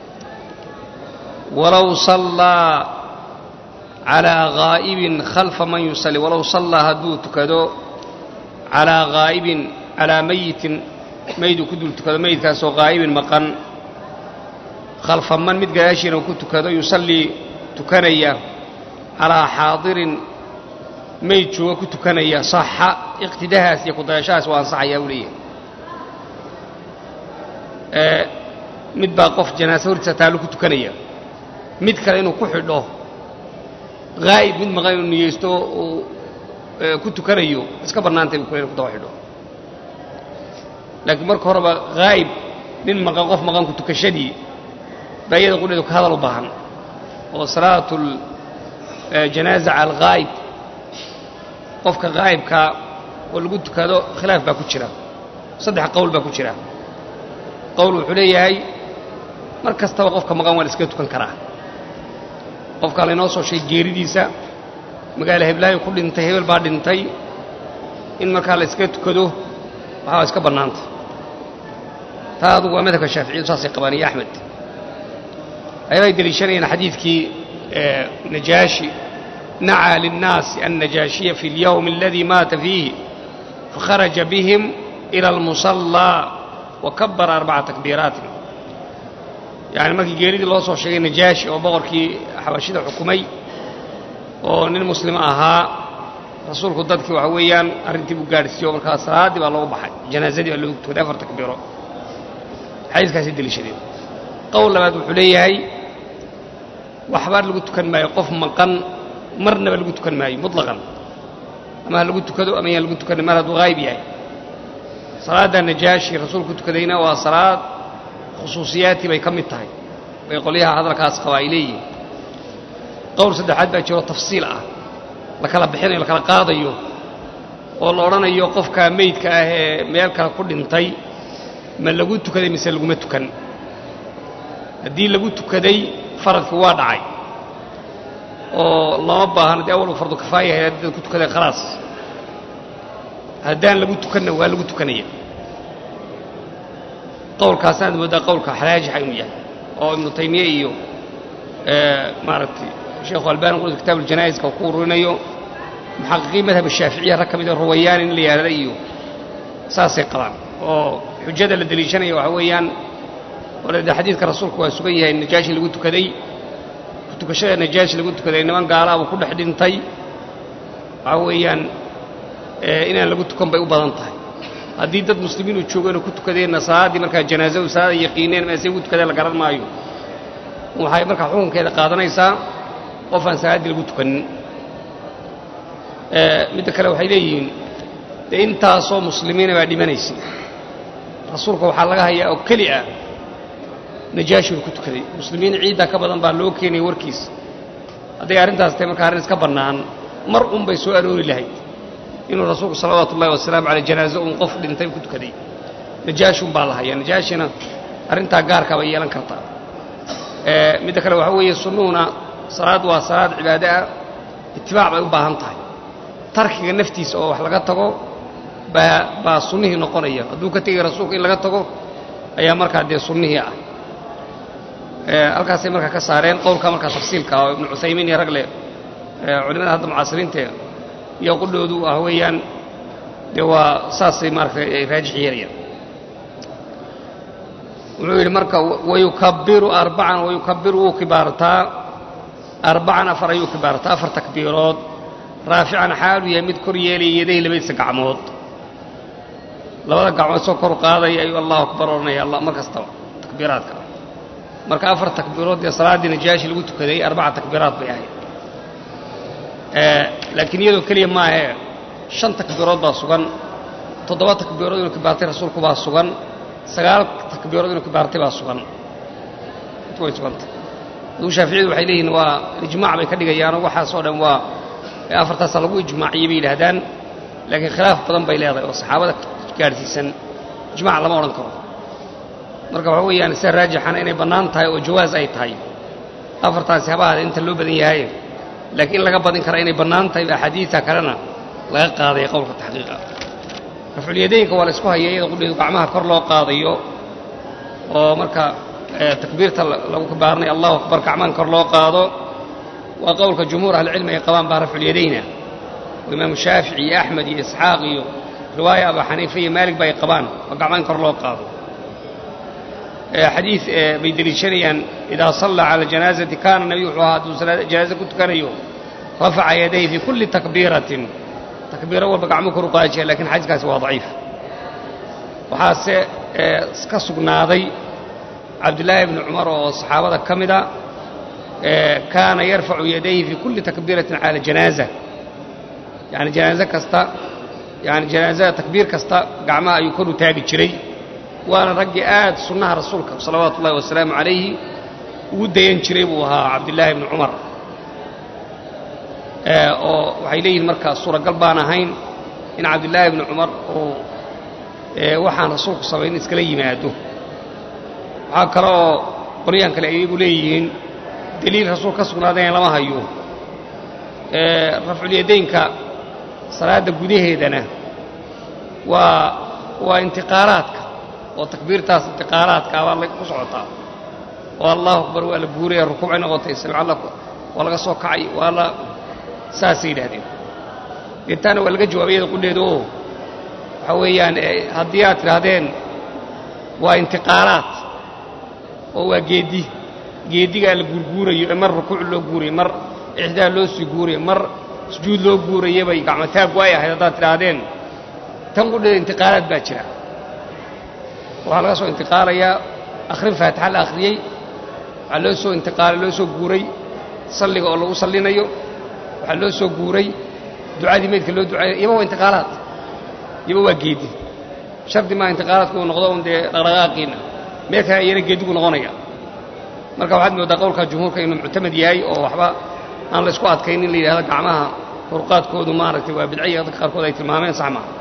ولو صلى على غائب خلف من يصلي ولو صلى هدو تكدو على غائب على ميت ميت كدو تكدو ميت كاسو غائب مقن خلف من متجاشين وكنت كدو يصلي تكنيا على حاضر ميت شو كنت كنيا صح اقتداها يقضي شاس وانصح يا وليه أه مد باقف جنازة ورثة كنت كنيا مد كلينو كحده غايب من مغايب إنه يستو كنت كريو بس كبرنا أنت بكل كنت واحده لكن مرك هربا غايب من مغاقف مغان كنت كشدي بيد يقول لك هذا البحر وصلاة الجنازة على الغايب قفك غايب كا واللي قلت كذا خلاف باكوتشرا صدق قول باكوتشرا قول حليه هاي مركز توقفك مغان والسكت كان كراه قف قال إنه صو شيء جيري ديسا مقاله هبلاي كل انتهى بالبعد انتهى إن مكان السكت كده وهذا سكب برنامج هذا هو مذهب الشافعي صاصي قباني أحمد أيضا يدليشني أن حديث كي نجاشي نعى للناس النجاشية في اليوم الذي مات فيه فخرج بهم إلى المصلى وكبر أربع تكبيرات يعني ما جيريد الله صو شيء نجاشي أو بغركي حواشيد حكومي أو إن المسلم أها رسول قدرتك وحويان أرنتي بقارس يوم الكاسرة دي والله بحد جنازة دي والله تدافر تكبيره حديث كاسد لي شديد قول لما تقول حليه هاي وأحبار اللي قلت كان ما يقف مقن مرنا اللي قلت كان معي مطلقا أما اللي قلت كذا أما اللي قلت كان ما هذا غايب يعني صلاة النجاشي رسول قلت كذينا وصلاة خصوصياتي بيكم التاي ويقول لها هذا كاس قوائلي قول سد حد بيجرو تفصيل اه لكلا بخين لكلا قاضيو والله orana iyo qofka meedka ah ee meel kala ku dhintay ma lagu tukaday mise lagu ma tukan hadii lagu tukaday faradku waa dhacay oo lama baahan dii awal fardu kifaaya ay dad ku tukaday khalaas hadaan lagu tukanna waa lagu tukanaya قول كاسان وده قول كحراج حيوية أو ابن تيمية إيو آه مارتي شيخ الباني يقول كتاب الجنائز كوكور رينيو محققين مذهب الشافعية ركب إذا رويان اللي يريو ساسي قران أو حجة للدليشان أيو حويان ولد حديث كرسول كويس سبيه النجاشي اللي قلت كذي قلت كشيء النجاشي اللي قلت كذي إنما قال وكل حد انتي حويان آه إن اللي قلت كم بيقول بدنتي haddii dad muslimiin u joogan oo ku tukadeen salaadii marka janaaso salaad yaqiineen ma say ku tukadeen la garan maayo waxay markaa xukunkeeda qaadanaysaa qof aan salaadii lagu tukanin midda kale waxay leeyihiin dee intaasoo muslimiina baa dhimanaysay rasuulka waxaa laga hayaa oo keli ah najaashi uu ku tukaday muslimiin ciidda ka badan baa loo keenayay warkiisa hadday arrintaas tahay markaa arrin iska bannaan mar un bay soo aroori lahayd inuu rasuulku salawaatu ullahi wasalaamu caleyh janaaso uun qof dhintay ku tukaday najaashi un baa la hayaa najaashina arrintaa gaarkaa bay yeelan kartaa midda kale waxaa weeye sunnuhuna salaad waa salaad cibaado ah itibaac bay u baahan tahay tarkiga naftiisa oo wax laga tago baa baa sunnihii noqonaya hadduu ka tegay rasuulku in laga tago ayaa markaa dee sunnihii ah halkaasay markaa ka saareen qowlka markaa tafsiilka oo ibnu cuthaymiin iyo ragle culimada hadda mucaasiriinta iyo qudhoodu ah weeyaan dee waa saasay maaragtay ay raajix yeelayaan wuxuu yidhi marka wayukabbiru arbacan wayukabbiru wuu kibaartaa arbacan afar ayuu kibaartaa afar takbiirood raafican xaalu yahay mid kor yeelaya yadayhi labadiisa gacmood labada gacmood soo kor qaadaya ayuu allahu akbar odhanaya allah mar kastaba takbiiraadka marka afar takbiirood dee salaaddii najaashi lagu tukaday arbaca takbiiraad bay ahayd laakiin iyadoo keliya maahe shan takbiirood baa sugan toddoba takbiirood inuu kibaartay rasuulku baa sugan sagaal takbiirood inuu kibaartay baa sugan intu way sugantay aduu shaaficiyadu waxay leeyihiin waa ijmaac bay ka dhigayaanoo waxaasoo dhan waa afartaasaa lagu ijmaaciyey bay yidhaahdaan laakiin khilaaf badan bay leedahay oo saxaabada gaadhsiisan ijmaac lama odhan karo marka waxa weeyaan sida raajixana inay bannaan tahay oo jawaas ay tahay afartaasi habahaada inta loo badan yahay laakiin in laga badin kara inay bannaan tahay axaadiidta kalena laga qaadaya qowlka taxqiiqa rafculyadaynka waa la isku hayay iyada qudheedu gacmaha kor loo qaadayo oo marka takbiirta lagu kibaarnay allahu akbar gacmahan kor loo qaado waa qowlka jumhuur ahlicilmi ay qabaan baa rafculyadayna oo imaamu shaafici iyo axmed iyo isxaaq iyo riwaaya abu xaniifa iyo maalig ba ay qabaan oo gacmahan kor loo qaado xadiid bay deliishanayaan idaa sallaa cala janaazati kaana nabiyu wuxuu ahaa hadduu janaaza ku tukanayo rafaca yadayhi fii kulli takbiiratin takbiiro walba gacmo kor u qaadi jira lakin xadiiskaasi waa daciif waxaase ka sugnaaday cabdullaahi bni cumar oo saxaabada ka mida kaana yarfacu yadayhi fii kulli takbiiratin cala janaaza yani janaaze kasta yani janaazada takbiir kasta gacmaha ayuu kor u taagi jiray waana raggii aad sunnaha rasuulka salawaatu ullahi wasalaamu calayhi ugu dayan jiray buu ahaa cabdillaahi bni cumar oo waxay leeyihiin markaa suuragal baan ahayn in cabdillaahi bni cumar uu waxaan rasuulku samayn iskala yimaado waxaa kale oo qolyahan kale iyagu leeyihiin deliil rasuul ka sugnaadayna lama hayo rafculyadaynka salaadda gudaheedana waa waa intiqaalaadka oo takbiirtaas intiqaalaadka baa ku socotaa oo allahu akbar waa la guuraya rukuucay noqotay samic allah waa laga soo kacay waa la saasay yidhahdeen deetaana waa laga jawaabayada qudheeda oo waxaa weeyaan haddii aad tidhaahdeen waa intiqaalaad oo waa geeddi geeddigaa la guurguurayo ee mar rukuuc loo guurayo mar ixdaal loo sii guurayo mar sujuud loo guurayo bay gacmo taag waay ahayd haddaad tidhaahdeen tan qudheeda intiqaalaad baa jira waxaa laga soo intiqaalayaa akhrin faatixa la akhriyey waxaa loo soo intiqaalay loo soo guuray salliga oo lagu sallinayo waxaa loo soo guuray ducadii meydka loo ducaynay iyaba waa intiqaalaad iyaba waa geedi shardi maa intiqaalaadku uu noqdo un dee dhaqdhaqaaqiina meel kale iyana geedigu noqonaya marka waxaad moodaa qowlka jumhuurka inuu muctamad yahay oo waxba aan la isku adkayn in la yidhahdo gacmaha furqaadkoodu maaragtay waa bidciya dadka qaarkood ay tilmaameen sax maaha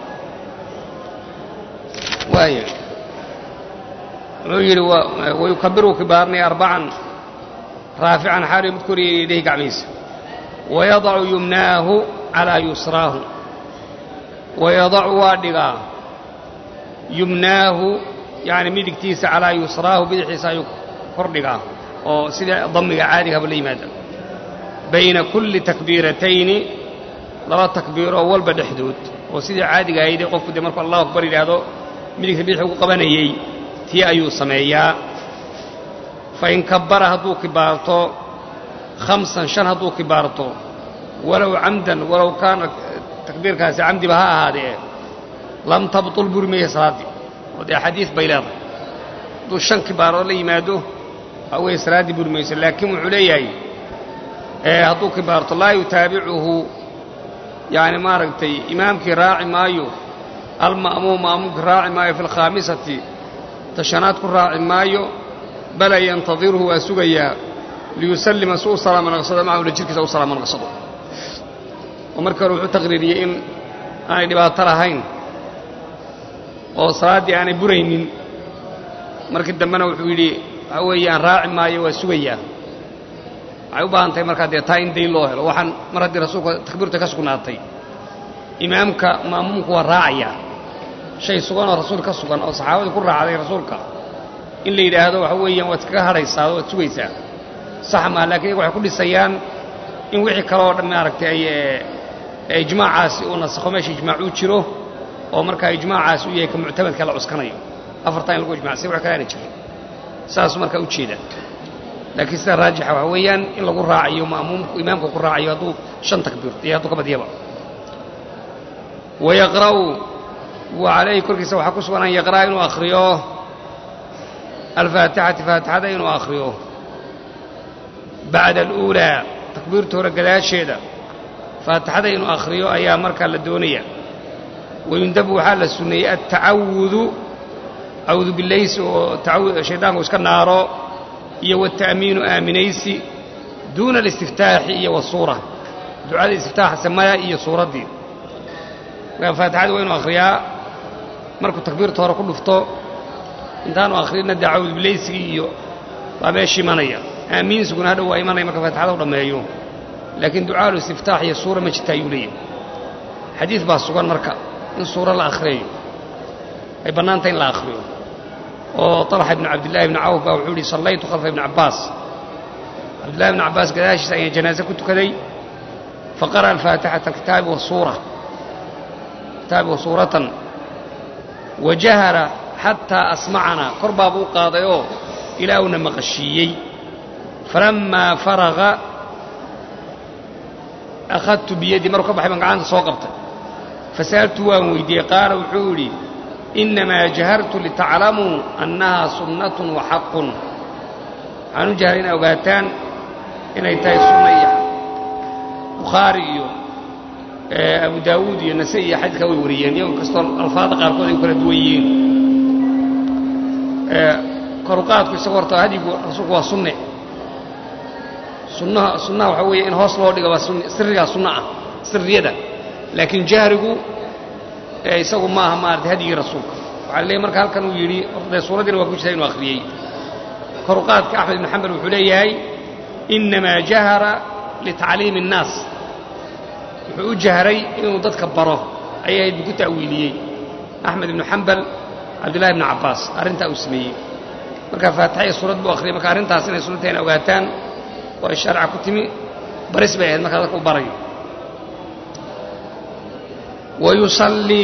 waaya wuxuu yidhi wayukabiru kibaarnay arbacan raafican xaaliyo mid koriyay yadayhi gacmihiisa wayadacu yumnaahu calaa yusraahu wayadacu waa dhigaa yumnaahu yani midigtiisa calaa yusraahu bidixiisa ayuu kor dhigaa oo sida damiga caadigaba la yimaada bayna kulli takbiiratayni laba takbiiroo walba dhexdood oo sidii caadiga ahaydee qofku dee markuu allahu akbar yidhaahdo midigta bidix ugu qabanayey tii ayuu sameeyaa fain kabbara hadduu kibaarto khamsan shan hadduu kibaarto walow camdan walow kaana takbiirkaasi camdiba ha ahaadee lam tabtul buri maya salaaddii oo dee xadiis bay leedahay hadduu shan kibaarood la yimaado أو إسراد برميس لكن عليه هذو كبارة لا يتابعه يعني ما رأيتي إمامك راعي مايو المأموم مأمومك راعي مايو في الخامسة تشناتك راعي مايو بل ينتظره أسوغيا ليسلم سوء صلاة من غصده معه لجلك سوء صلاة من غصده ومركا روحو تقريرية إن أنا دبا ترهين وصلاة يعني برينين مركا دمنا وحويلي هويان راعي مايو أسوغيا عيوبا أنتي مركا دي تاين دي الله وحن مركا دي رسولك تخبيرك كسكناتي إمامك مأمومك وراعيا شيء سوغان رسولك سوغان أو صحابة يقول راعي رسولك إن لي هذا وحويا وتكهر يصاد وتسويسا صح ما لكن waxay ku dhisayaan in wixii kale oo dhan maaragtay ay ijmaacaas oo nasakho meesha ijmaacu jiro oo marka ijmaacaas uu yahay ka muctamadka la cuskanayo afartan lagu ijmaacay wax kale aan jirin saas marka u jeeda laakiin sida raajixa waxa weeyaan in lagu raaciyo maamumku imaamku ku raaciyo haduu shan takbiir iyo haduu ka badiyaba ويقرأ وعليه كل كيسه waxa ku sugan يقرأ inuu akhriyo الفاتحة فاتحة inuu akhriyo بعد الأولى تكبيرته رجلات شيدا فاتحة إنه آخريه أيام مركا للدونية ويندب حال السنية التعوذ أعوذ بالله تعوذ شيطان وسكن نارو يو التأمين آمنيس دون الاستفتاح والصورة دعاء الاستفتاح سماها هي صورة دي فاتحة وإنه آخريها مركو تكبيرته راه كله فطو انتانو آخرين ندى أعوذ بالله سيئو وابيشي منيا آمين سكون هذا هو إيمان يمكن فتحة ولا ما يوم لكن دعاء الاستفتاح هي الصورة ما تتايولية حديث بعض سكون مركا إن الصورة الآخرية أي بنانتين الآخرية وطلح ابن عبد الله بن عوف وعولي صليت خلف ابن عباس عبد الله بن عباس قداش سأي جنازة كنت كذي فقرأ الفاتحة الكتاب والصورة كتاب وصورة وجهر حتى أسمعنا قرب أبو قاضيو إلى أن مغشيي فلما فرغ أخذت بيدي مركب بحي عند صوقبته فسألت ويدي قال وحولي إنما جهرت لتعلموا أنها سنة وحق عنو جهرين أوقاتان إن يتاي سنية بخاري أبو داود ينسي حد كوي وريان يوم كستر الفاظ قارقون يكون دويين كرقات كسورتها هذه رسولك سنة سنة سنة وحوي إن هوصلوا لقوا سنة سرية سنة سرية لكن جهره يسوق معها مارد هذه رسولك وعليه مركها كانوا يري صورة دي وكل شيء وآخريه كرقات كأحمد بن حنبل وحليه إنما جهر لتعليم الناس وجهري إنه ضد كبره أي بيقول تأويليه أحمد بن حنبل عبد الله بن عباس أرنت أسميه marka faatixay suurad buu akhriyo marka arintaas inay sunnateen ogaataan waa sharci ku timi baris bay ahayd marka dadku barayo ويصلي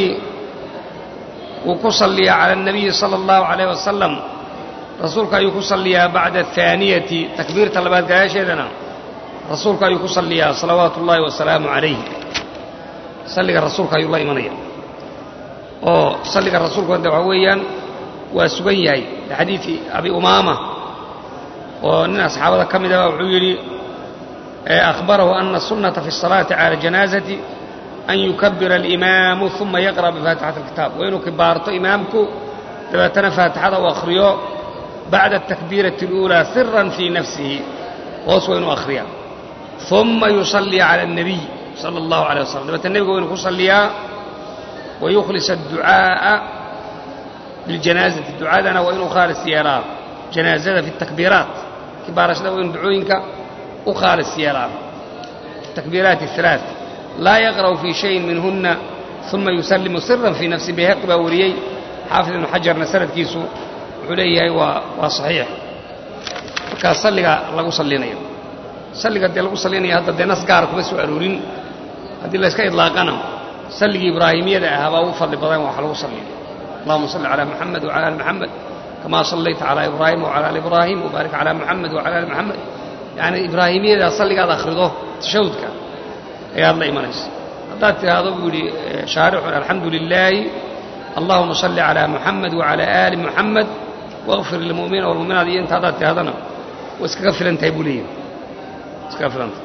وكصلي على النبي صلى الله عليه وسلم رسولك يصلي بعد الثانية تكبيرة اللبات قايشيدنا رسولك يصلي صلوات الله والسلام عليه صلي رسولك الله إيمانيا أو صلي رسولك وانت وحويا وسبيعي لحديث أبي أمامة وأن أصحابه كم دوا وحولي أخبره أن السنة في الصلاة على الجنازة أن يكبر الإمام ثم يقرأ بفاتحة الكتاب وإنه كبارت إمامك تباتنا فاتحة وأخريو بعد التكبيرة الأولى سرا في نفسه وصوين وأخريا ثم يصلي على النبي صلى الله عليه وسلم تبات النبي وإنه يصلي ويخلص الدعاء بالجنازة الدعاء لنا وإنه خالص يرى جنازة في التكبيرات كبار شده وإن دعوينك وخالص يرى التكبيرات الثلاث لا يقرأ في شيء منهن ثم يسلم سرا في نفسه بهق باوريي حافظ بن حجر نسرت كيسو عليه وصحيح كصلي الله صلينا صلي قد الله صلينا هذا الناس قارك بس وعرورين هذه اللي اسكا إطلاقنا صلي إبراهيمية هذا وفضل بضايم وحلو صلي اللهم صل على محمد وعلى آل محمد كما صليت على إبراهيم وعلى آل إبراهيم وبارك على محمد وعلى آل محمد يعني إبراهيمية صلي هذا أخرضه تشودك يا الله إيمانيس قدرت هذا بيقولي شارح الحمد لله اللهم صل على محمد وعلى آل محمد واغفر للمؤمنين والمؤمنات أنت قدرت هذا واسكا فلنتي بوليه اسكا فلنتي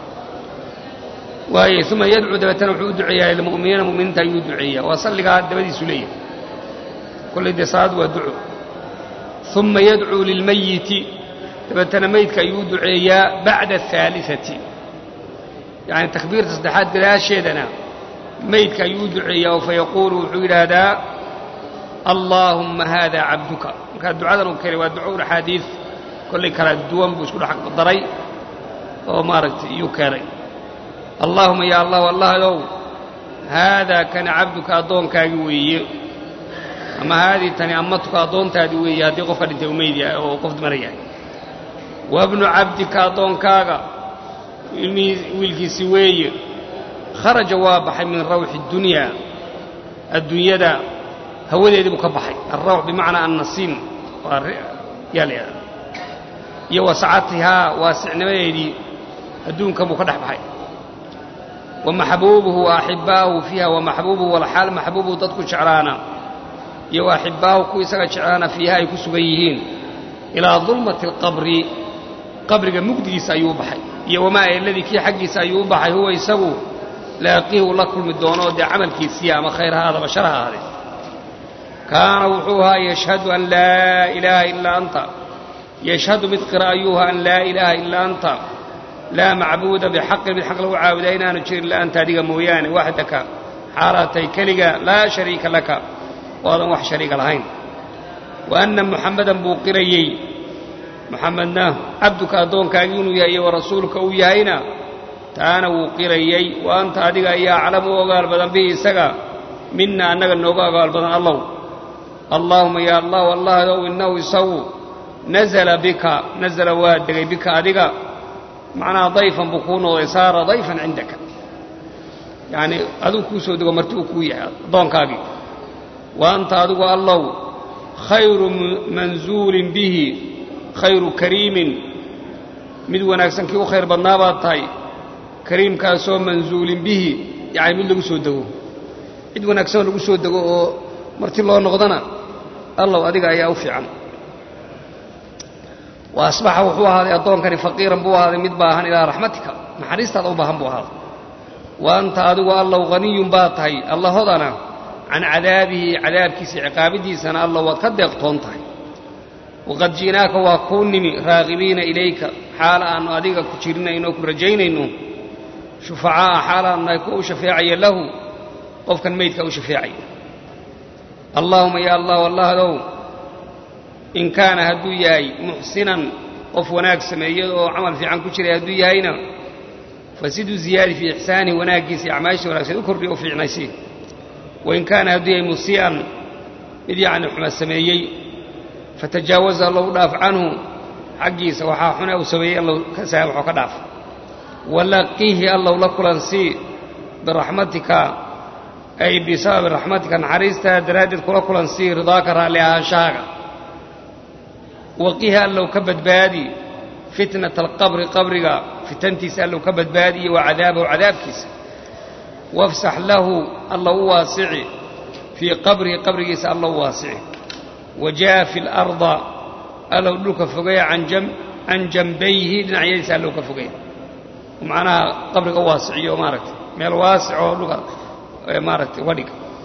واي ثم يدعو دبتنا وحو دعيا للمؤمنين مؤمنين تايو دعيا وصلي قاعد دبدي سليه كل دي صاد ودعو ثم يدعو للميت دبتنا ميت كايو دعيا بعد الثالثة يعني تخبير تصدحات لا شيدنا ميت كايو دعيا فيقول وحول هذا اللهم هذا عبدك كان دعاء وكري ودعو الحديث كل كلام دوام بيقول حق الضري وما رت يكري اللهم يا الله والله لو هذا كان عبدك أدون كاجوي أما هذه تاني أمتك أدون تادوي هذه غفر التوميديا أو قفد مريا وابن عبدك أدون كاجا ويلكي سوي خرج وابح من روح الدنيا الدنيا ده هو اللي مكبحي الروح بمعنى النصيم يلي يوسعتها واسع نويدي الدون مكدح بحي ومحبوبه وأحباه فيها ومحبوبه والحال محبوبه تدخل شعرانا يو أحباه كويسا شعرانا فيها يكسبيهين إلى ظلمة القبر قبر مقدس أيوب حي يو ما الذي كي حقي سأيوب حي هو يسوه لاقيه لكل مدونه دي عمل كيسيا ما خير هذا بشر هذا كان وحوها يشهد أن لا إله إلا أنت يشهد مثقر أيها أن لا إله إلا أنت لا معبود بحق بالحق لو عابدين نشير إلا أنت ديك موياني وحدك حارتي كلقة لا شريك لك وهذا وح شريك لهين وأن محمدا بوقريي محمدنا عبدك أدونك أجون يا ورسولك وياينا تانا وقريي وأنت أديك يا علم وقال بدن به سقى منا أنك النوقا قال بدن الله اللهم يا الله والله لو إنه يسوء نزل بك نزل وادك بك أديك معناها ضيفا بكون وصار ضيفا عندك يعني أدوك سودك ومرتوك ويا ضنكاقي وأنت أدوك الله خير منزول به خير كريم مدونا أكسنك وخير بالنابات هاي كريم كاسو منزول به يعني من لقو سودك مدونا أكسن لقو سودك مرتي الله نغضنا الله أدوك أيها أوفي عنه وأصبح وحوه هذا أدون كان فقيرا بوه هذا مدباها إلى رحمتك محريست هذا وبهم بوه هذا وأنت أدوى الله غني باطهي الله هضنا عن عذابه عذاب كيس عقابه سنة الله وقد يقطنته وقد جيناك وكونني راغبين إليك حال أن أديك كتيرنا إنك رجينا إنه شفعاء حال أن يكون شفاعي له قف كان ميتك وشفاعي اللهم يا الله والله لو إن كان هدو ياي محسنا قف وناك سميه وعمل في عن كتير هدو ياينا فسيدوا زيادة في إحسانه وناقص أعماشه ولا سيذكر به في عنايسه وإن كان هدو ياي مسيئا إذ يعني حمى السميي فتجاوز الله داف عنه حقي سوحاحنا وسوي الله كسامح وكداف ولقيه الله لكلنسي برحمتك أي بسبب رحمتك نحريستها درادة كلنسي رضاك راليها شاقة وقيها لو كبد بادي فتنة القبر قبرك فتنتي سأل لو كبد بادي وعذابه وعذاب كيس وافسح له الله واسع في قبره قبره سأل الله واسع وجاء في الأرض ألو لك فقيا عن جنب عن جنبيه لنعيال سأل لك فقيا ومعناها قبرك واسع ومارك من الواسع ولك مارك ودك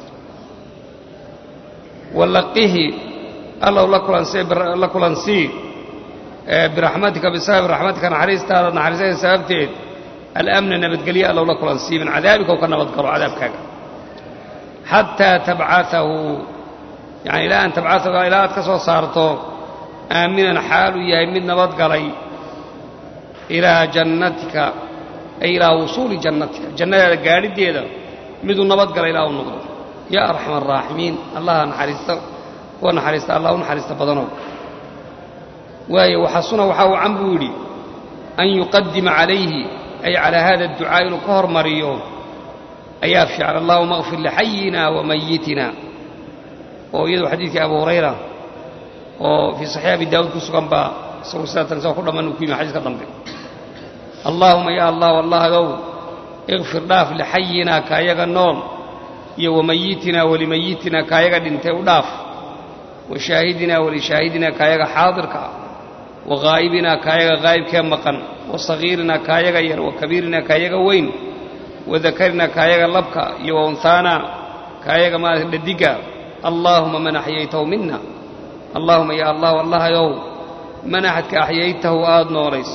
ولقيه الله لكلنسي لكلنسي برحمتك بسبب رحمتك نحريست هذا نحريستها سببتين الأمن نبت قليا الله لكلنسي من عذابك وكنا بذكروا عذابك حتى تبعثه يعني لا أن تبعثه إلى أتكسو صارته آمنا حاله يا من نبت قلي إلى جنتك أي إلى وصول جنتك جنة قال دي هذا مدو نبت قلي إلى النقض يا أرحم الراحمين الله نحريسته ونحرست الله ونحرست بدنه وهي وحصنا وحاو عمبولي أن يقدم عليه أي على هذا الدعاء الكهر مريو أي أفشع اللهم اغفر لحينا وميتنا ويدو حديث أبو هريرة وفي صحيح أبي داود كسكن با سوسة تنسى كل من نكيم حديث كدام اللهم يا الله والله لو اغفر لاف لحينا كايغا النوم وميتنا ولميتنا كايغا دنتي وداف وشاهدنا ولشاهدنا كايغا حاضرك وغائبنا كايغا غائب كمقن وصغيرنا كايغا ير وكبيرنا كايغا وين وذكرنا كايغا لبكا يوانثانا كايغا ما لدقا اللهم من أحييته منا اللهم يا الله والله يو منحتك أحييته آد نوريس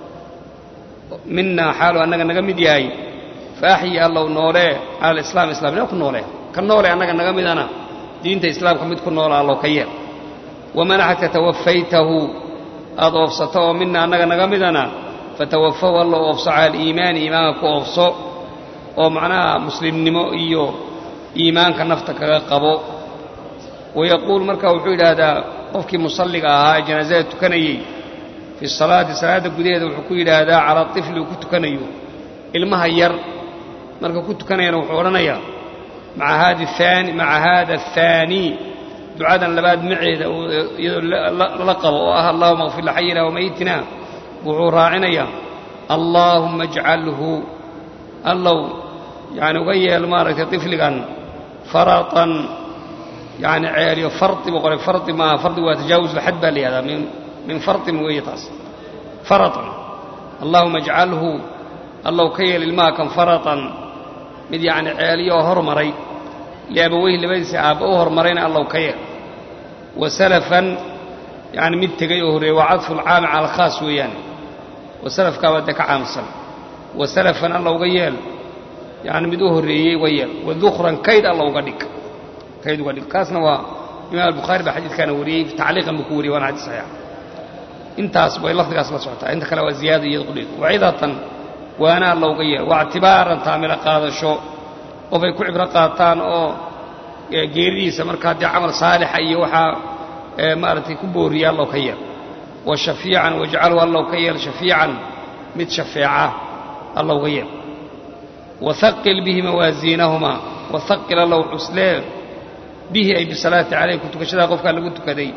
منا حاله أنك نقمد ياي فأحيي الله نوري على الإسلام إسلام نكون نوري كان نوري أنك نقمد أنا دينة إسلام كمد كن نوري الله كيير ومنحتك توفيته آد وفصته منا أنك نقمد أنا فتوفوا الله وفصع على الإيمان إيمانك وفصه ومعناه مسلم نمو إيو إيمانك نفتك قبو ويقول مركا وحيد هذا قفك مصلق هاي جنازات تكني في الصلاة صلاة قديدة وحكويد هذا على الطفل وكنت كنيو المهير مركا كنت كنيو وحورنيا مع هذا الثاني مع هذا الثاني دعاء لباد معيد لقب وأهل اللهم اغفر لحينا وميتنا وعراعنيا اللهم اجعله الله يعني غير المارة طفلقا فرطا يعني عيالي فرط بقول فرط ما فرط وتجاوز لحد بالي هذا من من فرط ويطاس فرطا اللهم اجعله الله كيل الماء كان فرطا مد يعني عيالي وهرمري لأبويه لبيس أبوه هرمرين الله كيل وسلفا يعني مد تجيه وعطف العام على الخاص ويعني وسلف كابدك عام سلف وسلفا الله قيل يعني مدوه الرئي ويل وذخرا كيد الله قدك كيد قدك كاسنا وإمام البخاري بحديث كان وريه في تعليق مكوري وانا عدي صحيح انت أصبح الله تقاس الله سبحانه انت كلاوة زيادة يدخلك وعيدة وانا الله قيل واعتبارا تعمل قادة شو وفي كل عبرقاتان او جيريس مركات عمل صالح ايوحا مارتي كبوري الله كيل وشفيعا واجعله الله كيل شفيعا متشفيعا الله غير وثقل به موازينهما وثقل الله حسلين به أي بصلاة عليه كنت كشدا قفك اللي قلت كذي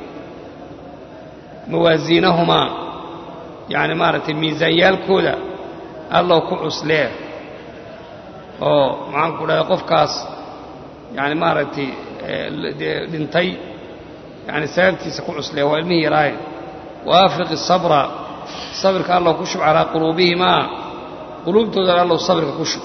موازينهما يعني مارت الميزانيال كودا الله كحسلين أو معان كودا قفكاس يعني مارت لنتي يعني سالتي سكو حسلين وعلمه راي وافرق الصبر صبرك الله كشف على قلوبهما قلوب تدر الله صبرك كشف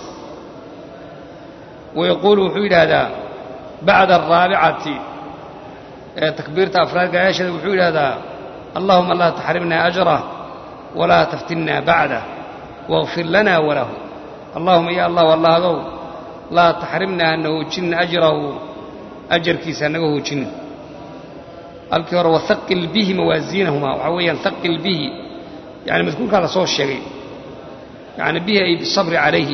ويقول وحيد هذا بعد الرابعة تكبيرة أفراد قياشة وحيد هذا اللهم لا تحرمنا أجره ولا تفتنا بعده واغفر لنا وله اللهم يا الله والله ذو لا تحرمنا أنه جن أجره أجر كيس أنه جن الكبر وثقل به موازينهما وعويا ثقل به يعني مذكور كان صوت الشريف يعني به أي بالصبر عليه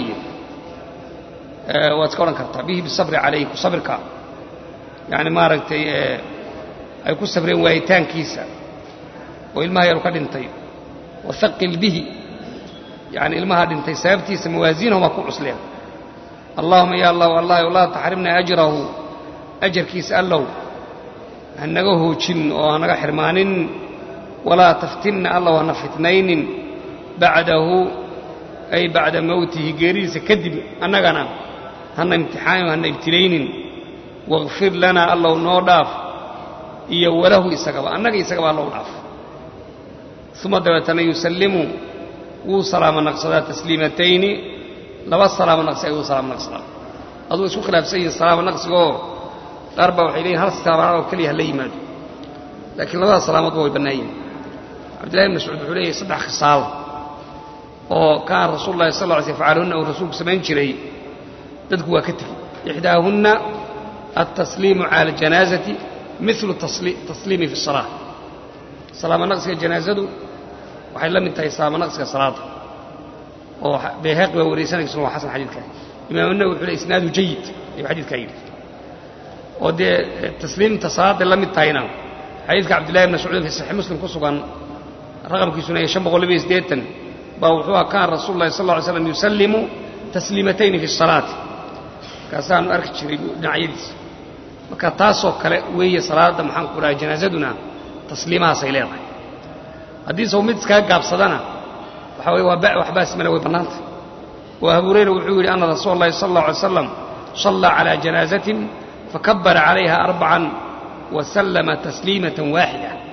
أه واتكورن كرتا به بالصبر عليه صبرك يعني ما رأيت أه أي كل صبرين ويتان كيسا وإلما يركض انتي وثقل به يعني إلما هذا انتي سابتي سموازينه ما كل عسلين اللهم يا الله والله والله تحرمنا أجره أجر كيس الله أنه جن وأنه حرمان ولا تفتن الله ونفتنين بعده أي بعد موته قريس كذب أننا هن امتحان وهن ابتلين واغفر لنا الله نوضاف إيه وله إسقبا أنك إسقبا الله نوضاف ثم دوتنا يسلموا وسلام نقصدا تسليمتين لو السلام نقص أي وسلام نقصدا أظن شو خلاف سيد السلام نقص جو أربعة وحيدين هل استمرار وكلها اللي يمد لكن لو السلام ضوي بنايم عبد الله بن مسعود عليه صدع خصال وكان رسول الله صلى الله عليه وسلم يفعلهن ورسول سمين جري تدقوا كتف إحداهن التسليم على الجنازة مثل التسليم في الصلاة سلام نقص الجنازة وحين لم ينتهي سلام نقص الصلاة وبهاق وريسانك سنوى حسن حديث كاي إمام النووي يقول إسناده جيد في حديث كاي ودي التسليم تصلاة لم ينتهينا حديث عبد الله بن مسعود في صحيح مسلم كسوغان رقم كيسونية شنبغ لبيس ديتن بوحوها كان رسول الله صلى الله عليه وسلم يسلم تسليمتين في الصلاة كاسان أرك شريب نعيدس وكتاسو كلا وهي صلاة محن قراء جنازتنا تسليمها سيليها حديث هو مدس كاقاب صدنا وحوي وباع وحباس ملوي بنات وأبو هريرة وحوري أن رسول الله صلى الله عليه وسلم صلى على جنازة فكبر عليها أربعا وسلم تسليمة واحدة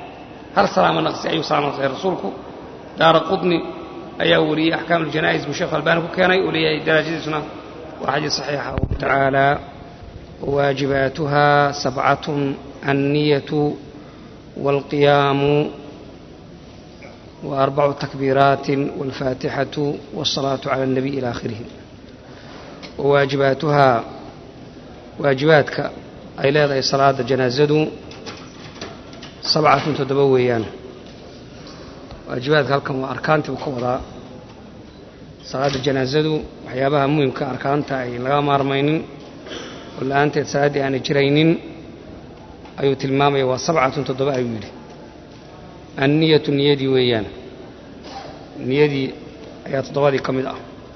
هل سلام نقص أي سلام نقص رسولك دار قطني أي ولي أحكام الجنائز بشيخ الباني كان يقولي درجة سنة وحديث صحيحة تعالى واجباتها سبعة النية والقيام وأربع تكبيرات والفاتحة والصلاة على النبي إلى آخره. وواجباتها واجباتك أي لا صلاة جنازة سبعة تدبويان واجباتك هلكم وأركانتي وكوضا صلاة الجنازة وحيابها مهم كأركانتا أي لغا مارمين ولا أنت صلاة يعني جرينين أيو تلمامي وسبعة تدبا أيولي النية النية ويان النية هي تضوادي كمدة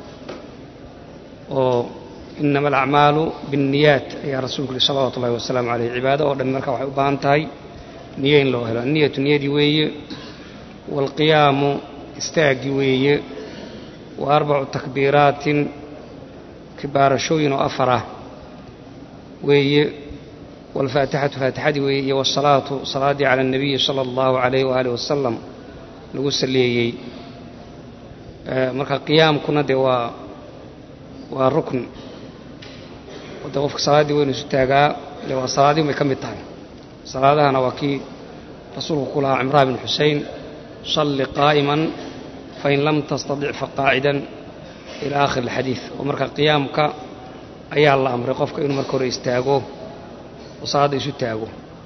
وإنما الأعمال بالنيات يا رسول الله صلى الله عليه وسلم عليه عبادة ولم نركب وحبان تاي نيين له هلا النية النية وي والقيام استاج وي وأربع تكبيرات كبار شوين وأفرة وي والفاتحة فاتحة وي والصلاة صلاة على النبي صلى الله عليه وآله وسلم نقول لي مركا قيام كنا دوا والركن ودوف صلاة وين استاجا لو صلاة ما كم تاعي صلاة أنا وكي رسول كلها عمران بن حسين صل قائما فإن لم تستطع فقاعدا إلى آخر الحديث ومركا قيامك أي الله أمر قفك إنه مركور يستاجو وصلاة يستاجو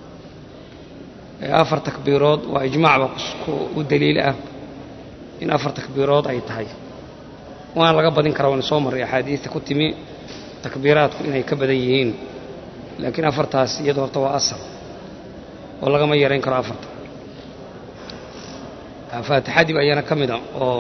أفر تكبيرات وإجماع والدليل إن أفر تكبيرات أي تهي وأنا لقبض إن كروان صومر يا حديث كتمي تكبيرات إنها كبديين لكن أفرتها يدور توا أصل والله ما يرين كرا أفرت فاتحة دي بأينا كمدا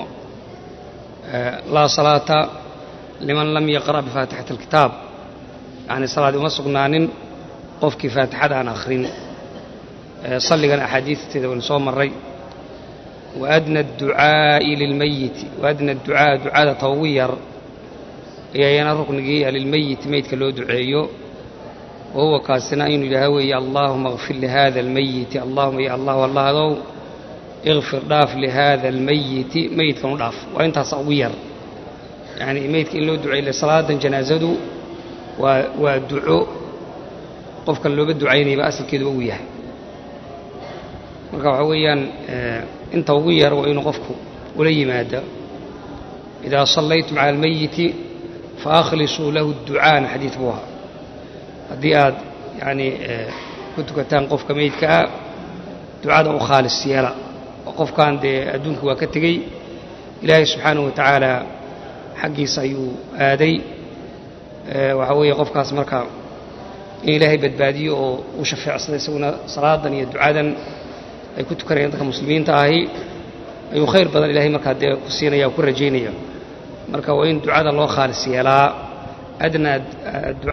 لا صلاة لمن لم يقرأ بفاتحة الكتاب يعني صلاة ومسقنان قفك فاتحة عن آخرين صلي لنا أحاديث تدون صوم الري وأدنى الدعاء للميت وأدنى الدعاء دعاء طوير يا ركن للميت ميت كله دعاء وهو كاسنين لهوي اللهم اغفر لهذا الميت اللهم يا الله والله ذو اغفر ضاف لهذا الميت ميت كم ضاف وانت صوير يعني ميت كله دعاء لصلاة جنازته ودعاء قف كله بالدعاء بأصل كده وياه marka waxa weeyaan inta ugu yar waa inuu qofku ula yimaado ida sallaytum ala almayyit fa akhlisu lahu ad-du'a hadith buha hadii aad yani ku tukataan qofka meydka ducada u khaalis yeela qofkan de adduunku waa ka tagay ilaahay subhanahu wa ta'ala xaqiisa ayuu aaday waxa weeye qofkaas marka ilaahay badbaadiyo oo u shafeecsada isaguna salaadan iyo ducadan ay ku tukanayaan dadka muslimiinta ahi ayuu khayr badan ilaahay marka de ku siinaya ku rajeynaya marka waa in ducada loo khaalis yeelaa adna